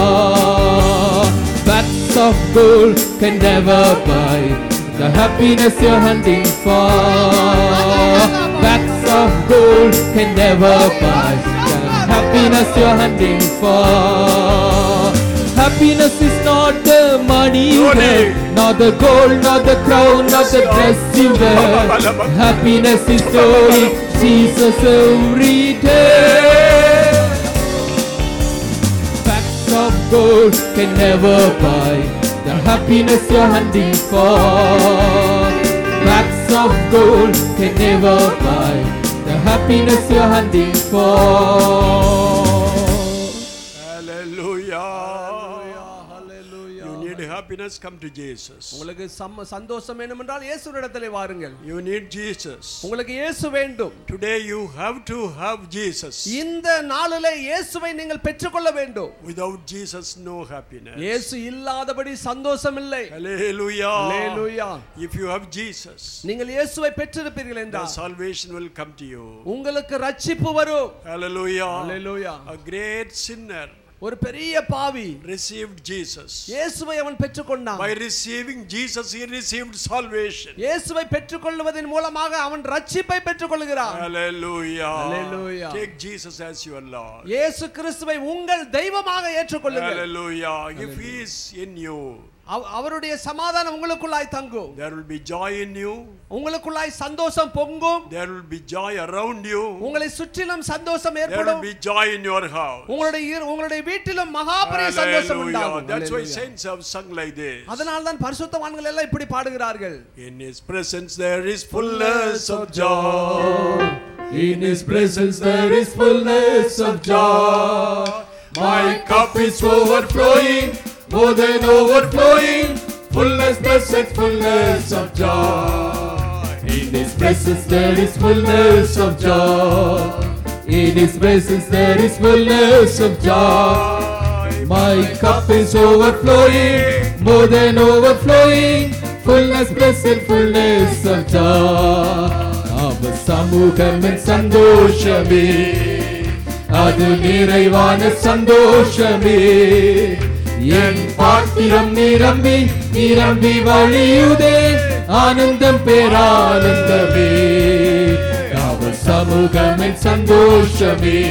Speaker 4: Bags of gold can never buy the happiness you're hunting for. Bags of gold can never buy the happiness you're hunting for. Happiness is not the money you have, not the gold, not the crown, not the dress you wear. Happiness is knowing Jesus every day. Packs of gold can never buy the happiness you're hunting for. Packs of gold can never buy the happiness you're hunting for.
Speaker 2: Happiness, come to Jesus.
Speaker 1: உங்களுக்கு சந்தோஷம் வேண்டுமென்றால் இயேசுவிடத்திலே வாருங்கள்.
Speaker 2: You need Jesus.
Speaker 1: உங்களுக்கு இயேசு வேண்டும்.
Speaker 2: Today you have to have Jesus.
Speaker 1: இந்த நாளிலே இயேசுவை நீங்கள் பெற்றுக்கொள்ள வேண்டும்.
Speaker 2: Without Jesus no happiness.
Speaker 1: இயேசு இல்லாதபடி சந்தோஷம் இல்லை.
Speaker 2: Hallelujah.
Speaker 1: Hallelujah.
Speaker 2: If you have Jesus,
Speaker 1: நீங்கள் இயேசுவை பெற்றிருப்பீர்கள் என்றால்
Speaker 2: salvation will come to you.
Speaker 1: உங்களுக்கு ரட்சிப்பு வரும்.
Speaker 2: Hallelujah.
Speaker 1: Hallelujah.
Speaker 2: A great sinner,
Speaker 1: ஒரு பெரிய பாவி,
Speaker 2: received Jesus.
Speaker 1: இயேசுவை அவன் பெற்றுக்கொண்டான்.
Speaker 2: By receiving Jesus he received salvation.
Speaker 1: இயேசுவை பெற்றுக்கொள்வதன் மூலமாக அவன் ரட்சிப்பை பெற்றுக்கொள்கிறான்.
Speaker 2: Hallelujah.
Speaker 1: Hallelujah.
Speaker 2: Take Jesus as your Lord.
Speaker 1: இயேசு கிறிஸ்துவை உங்கள் தெய்வமாக ஏற்றுக்கொள்ளுங்கள்.
Speaker 2: Hallelujah. If he is in you,
Speaker 1: அவருடைய சமாதானம் உங்களுக்குள்ளாய் தங்கும்.
Speaker 2: There will be joy in you.
Speaker 1: உங்களுக்குள்ளாய் சந்தோஷம் பொங்கும்.
Speaker 2: There will be joy around you.
Speaker 1: உங்களை சுற்றிலும் சந்தோஷம்
Speaker 2: There
Speaker 1: ஏற்படும்.
Speaker 2: will be joy in your house.
Speaker 1: உங்களுடைய உங்களுடைய வீட்டிலும் மகா பெரிய சந்தோஷம் உண்டாகும்.
Speaker 2: That's why saints have sung like this.
Speaker 1: அதனால தான் பரிசுத்தவான்கள் எல்லாம் இப்படி பாடுகிறார்கள்.
Speaker 2: In his presence there is fullness of joy.
Speaker 4: In his presence there is fullness of joy. My cup is overflowing, more than overflowing, fullness, blessed, fullness of joy. In his presence there is fullness of joy. In his presence there is fullness of joy. My cup is overflowing, more than overflowing, fullness, blessed, fullness of joy. Ava samugam en sandoshame, adu niraivaana sandoshame. என் பாத்திரம் நிரம்பி நிரம்பி வழியுதே, ஆனந்தம் பேரானந்தமே. அவர் சமூகம் என் சந்தோஷமே,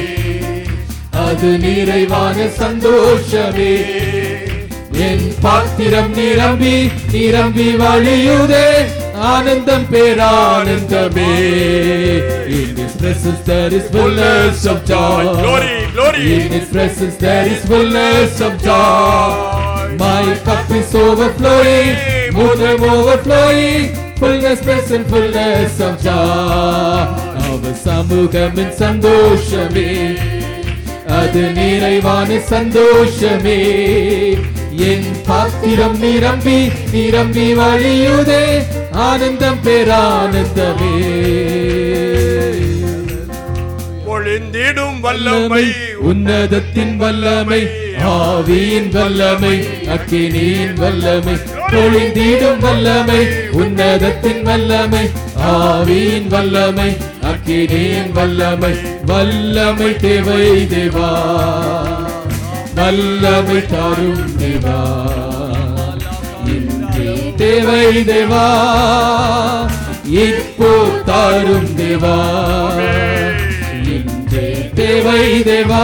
Speaker 4: அது நிறைவான சந்தோஷமே. என் பாத்திரம் நிரம்பி நிரம்பி வழியுதே, ஆனந்தம் பேரானந்தமே. In his presence there is fullness of joy.
Speaker 2: Glory, glory.
Speaker 4: In his presence there is fullness of joy. My cup is overflowing, more than overflowing, fullness, present, fullness of joy. அவர் சமூகம் என் சந்தோஷமே, அது நிறைவான சந்தோஷமே. என் பாத்திரம் நிரம்பி நிரம்பி வழியுதே, ஆனந்தம் பேரானந்தமே.
Speaker 2: பொழிந்திடும் வல்லமை,
Speaker 4: உன்னதத்தின் வல்லமை, ஆவியின் வல்லமை, அக்கினியின் வல்லமை. பொழிந்திடும் வல்லமை, உன்னதத்தின் வல்லமை, ஆவியின் வல்லமை, அக்கினியின் வல்லமை. வல்லமை தேவை தேவா, வல்லமை தாரும் தேவா. இன்று தேவை தேவா, இப்போ தாரும் தேவா. இன்று தேவை தேவா,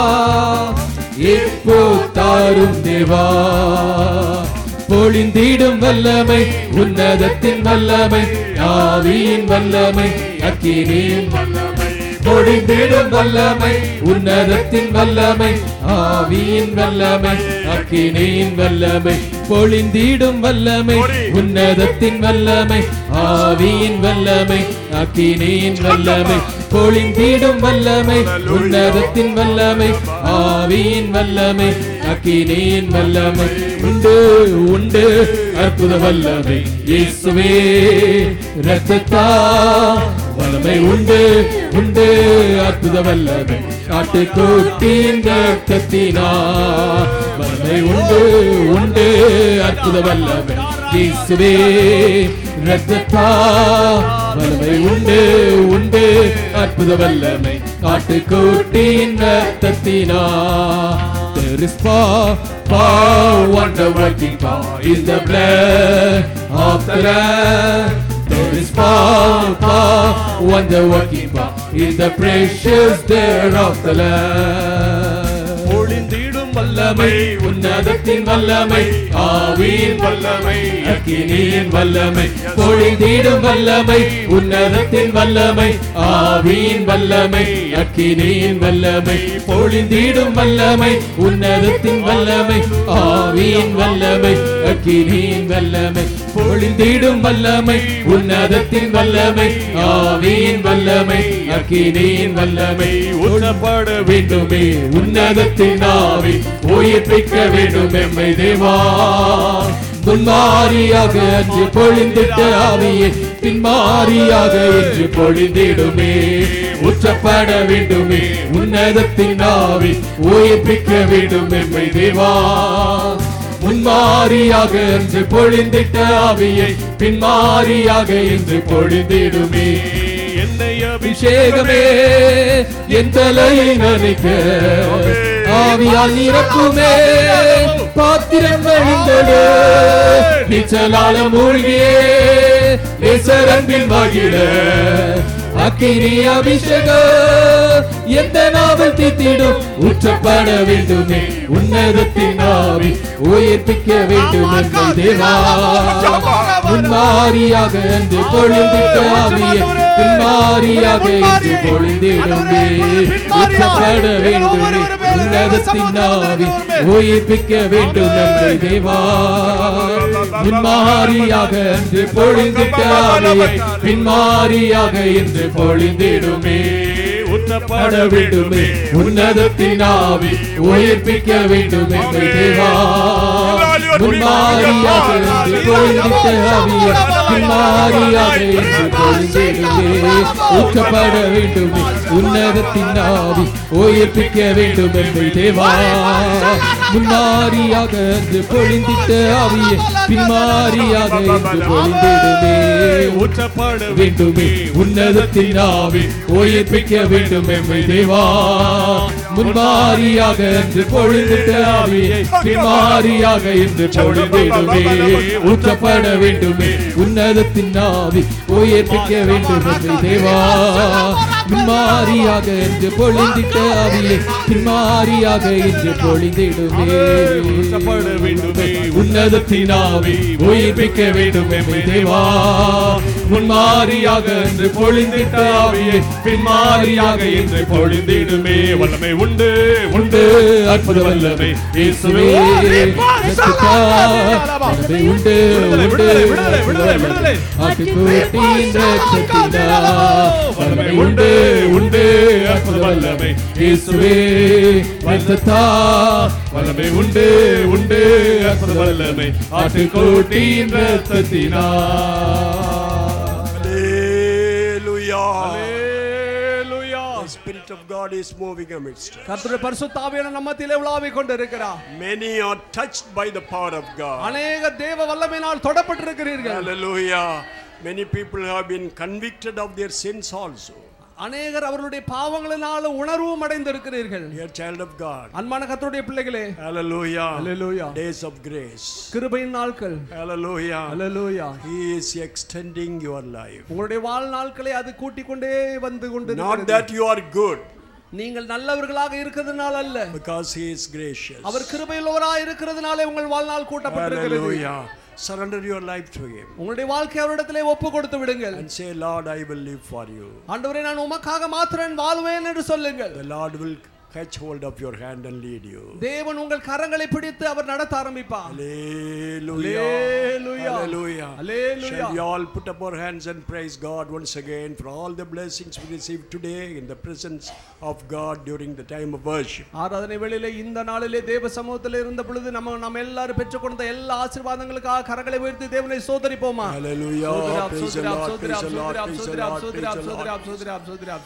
Speaker 4: இப்போ தாரும் தேவா. பொழிந்திடும் வல்லமை, உன்னதத்தின் வல்லமை, ஆவியின் வல்லமை, அக்கினியின் வல்லமை. பொழிந்திடும் வல்லமை, உன்னதத்தின் வல்லமை, ஆவியின் வல்லமை, அக்கினியின் வல்லமை, பொழிந்திடும் வல்லமை, உன்னதத்தின் வல்லமை, ஆவியின் வல்லமை, அக்கினியின் வல்லமை, பொழிந்திடும் வல்லமை, உன்னதத்தின் வல்லமை, ஆவியின் வல்லமை, அக்கினியின் வல்லமை, உண்டு உண்டு அற்புத வல்லமை, இயேசுவே இரத்தத்தா வல்லமை, உண்டு உண்டு அற்புத வல்லமை, ஆட்டுக்குட்டியின் இரத்தத்தினா வல்லமை, உண்டு உண்டு அற்புத வல்லமை, இயேசுவே இரத்தத்தா வல்லமை, உண்டு உண்டு அற்புத வல்லமை, ஆட்டுக்குட்டியின் இரத்தத்தினா. There is power, power, wonder working power in the blood of the Lamb. There is power, power, wonder working power in the precious blood of the Lamb. பொழிந்திடும் வல்லமை, உன்னதத்தின் வல்லமை, ஆவியின் வல்லமை, அக்கினியின் வல்லமை, பொழிந்திடும் வல்லமை, உன்னதத்தின் வல்லமை, ஆவியின் வல்லமை, அக்கினியின் வல்லமை, பொழிந்திடும் வல்லமை, உன்னதத்தின் வல்லமை, ஆவியின் வல்லமை, அக்கினியின் வல்லமை, பொழிந்திடும் வல்லமை, உன்னதத்தின் வல்லமை, ஆவியின் வல்லமை, அக்கினியின் வல்லமை, உணப்பட வேண்டுமே உன்னதத்தின் ஆவி, உயிர்ப்பிக்க வேண்டும் எம்மை தேவா. முன்மாரியாக அன்று பொழிந்திட்ட ஆவியை பின்மாரியாக என்று பொழிந்திடுமே, உச்சப்பட வேண்டுமே உன்னதத்தின் ஆவி, உயிர்ப்பிக்க வேண்டும் எம்மை தேவா. முன்மாரியாக என்று பொழிந்திட்ட ஆவியை பின்மாரியாக என்று பொழிந்திடுமே. என்னை அபிஷேகமே என் தலையை நனைக்க ஆவியால் நிரப்புமே, பாத்திரம் வழிந்தது நீச்சலால மூழ்கியே நேசரன்பில் மகிழ, அக்கினி அபிஷேகம் எந்த நாவல் தீத்திடும், ஊற்றப்பட வேண்டுமே உன்னதத்தின் ஆவி, உயிர்ப்பிக்க வேண்டும் என்ற தேவா. முன்மாரியாக என்று பொழிந்திட்ட ஆவியை பின்மாரியாக என்று பொழிந்திடுமே, ஊற்றப்பட வேண்டுமே உன்னதத்தின் ஆவி, உயிர்ப்பிக்க வேண்டும் என்ற தேவா. முன்மாரியாக என்று பொழிந்திட்ட ஆவியை பின்மாரியாக என்று பொழிந்திடுமே, ஊற்றப்பட வேண்டுமே உன்னதத்தின் ஆவி, உயிர்ப்பிக்க வேண்டும் என்ற தேவா. முன்மாரியாக என்று பொழிந்திட்ட ஆவியை பின்மாரியாக என்று பொழிந்திடுமே, ஊற்றப்பட வேண்டுமே உன்னதத்தின் ஆவி, உயிர்ப்பிக்க வேண்டும் என்ற தேவா. முன்மாரியாக என்று பொழிந்திட்ட ஆவியை பின்மாரியாக என்று பொழிந்திடுமே, ஊற்றப்பட வேண்டுமே உன்னதத்தின் ஆவி, உயிர்ப்பிக்க வேண்டும் எம்மை தேவா. முன்மாரியாக என்று பொழிந்திட்ட ஆவியை பின்மாரியாக என்று பொழிந்திடுமே, ஊற்றப்பட வேண்டுமே உன்னதத்தின் ஆவி, உயிர்ப்பிக்க வேண்டும் எம்மை தேவா. முன்மாரியாக என்று பொழிந்திட்ட ஆவியை பின்மாரியாக என்று பொழிந்திடுமே, ஊற்றப்பட வேண்டுமே உன்னதத்தின் ஆவி, உயிர்ப்பிக்க வேண்டும் எம்மை தேவா. முன்மாரியாக என்று பொழிந்திட்ட ஆவியை பின்மாரியாக என்று பொழிந்திடுமே, வல்லமை உண்டு உண்டு அற்புத வல்லமை, இயேசுவே வல்லமை உண்டு உண்டு ஆட்டுக்குட்டியின் இரத்தத்தினா வல்லமை உண்டு உண்டு அற்புத வல்லமை, இயேசுவே இரத்தத்தா வல்லமை உண்டு உண்டு அற்புத வல்லமை, ஆட்டுக்குட்டியின் இரத்தத்தினா.
Speaker 2: The Spirit of God is moving amidst us.
Speaker 1: கர்த்தருடைய பரிசுத்த ஆவியானவர் நம்மத்திலே உலாவிக் கொண்டிருக்கிறார்.
Speaker 2: Many are touched by the power of God.
Speaker 1: அநேக தேவ வல்லமையினால் தொடப்பட்டிருக்கிறீர்கள்.
Speaker 2: Hallelujah. Many people have been convicted of their sins also.
Speaker 1: அநேகர் அவர்களுடைய பாவங்களினால் உணர்வும் அடைந்திருக்கிறீர்கள்.
Speaker 2: Dear child of God.
Speaker 1: அன்பான கர்த்தருடைய பிள்ளைகளே.
Speaker 2: Hallelujah.
Speaker 1: Hallelujah.
Speaker 2: Days of grace.
Speaker 1: கிருபையின் நாட்கள்.
Speaker 2: Hallelujah.
Speaker 1: Hallelujah.
Speaker 2: He is extending your life.
Speaker 1: உங்களுடைய வாழ்நாட்களை அது கூட்டிக் கொண்டே வந்து கொண்டிருக்கிறது.
Speaker 2: Not that you are good.
Speaker 1: நீங்கள் நல்லவர்களாக இருக்கிறதுனால அல்ல,
Speaker 2: because He is gracious.
Speaker 1: அவர் கிருபையுள்ளவராய் இருக்கிறதுனாலே உங்கள் வாழ்நாள் கூட்டப்பட்டிருக்கிறது.
Speaker 2: Hallelujah. Surrender your life to Him.
Speaker 1: உங்களுடைய வாழ்க்கை அவரிடத்திலே ஒப்பு கொடுத்து விடுங்கள்.
Speaker 2: And say, Lord, I will live for you.
Speaker 1: ஆண்டவரே, நான் உமக்காக மாத்திரம் வாழ்வேன் என்று சொல்லுங்கள்.
Speaker 2: The Lord will catch hold of your hand and lead you.
Speaker 1: தேவன் உங்கள் கரங்களை பிடித்து அவர் நடத்த ஆரம்பிப்பார்.
Speaker 2: Hallelujah.
Speaker 1: Hallelujah.
Speaker 2: Hallelujah.
Speaker 1: Hallelujah.
Speaker 2: Shall we all put up our hands and praise God once again for all the blessings we received today in the presence of God during the time of worship.
Speaker 1: ஆராதனை வேளையிலே இந்த நாளிலே தேவ சமூகத்தில் இருந்த பொழுது நம்ம நம்ம எல்லாரும் பெற்றுக்கொண்ட எல்லா ஆசீர்வாதங்களுக்காக கரங்களை உயர்த்தி தேவனை சோதரிப்போமா?
Speaker 2: Hallelujah.
Speaker 1: சோதராப்
Speaker 2: Praise the
Speaker 1: சோதராப்
Speaker 2: Lord. Praise
Speaker 1: சோதராப்
Speaker 2: the Lord.
Speaker 1: சோதராப்
Speaker 2: Praise the
Speaker 1: சோதராப்
Speaker 2: Lord.
Speaker 1: சோதராப்
Speaker 2: Praise the Lord.
Speaker 1: சோதராப் சோதராப் சோதராப்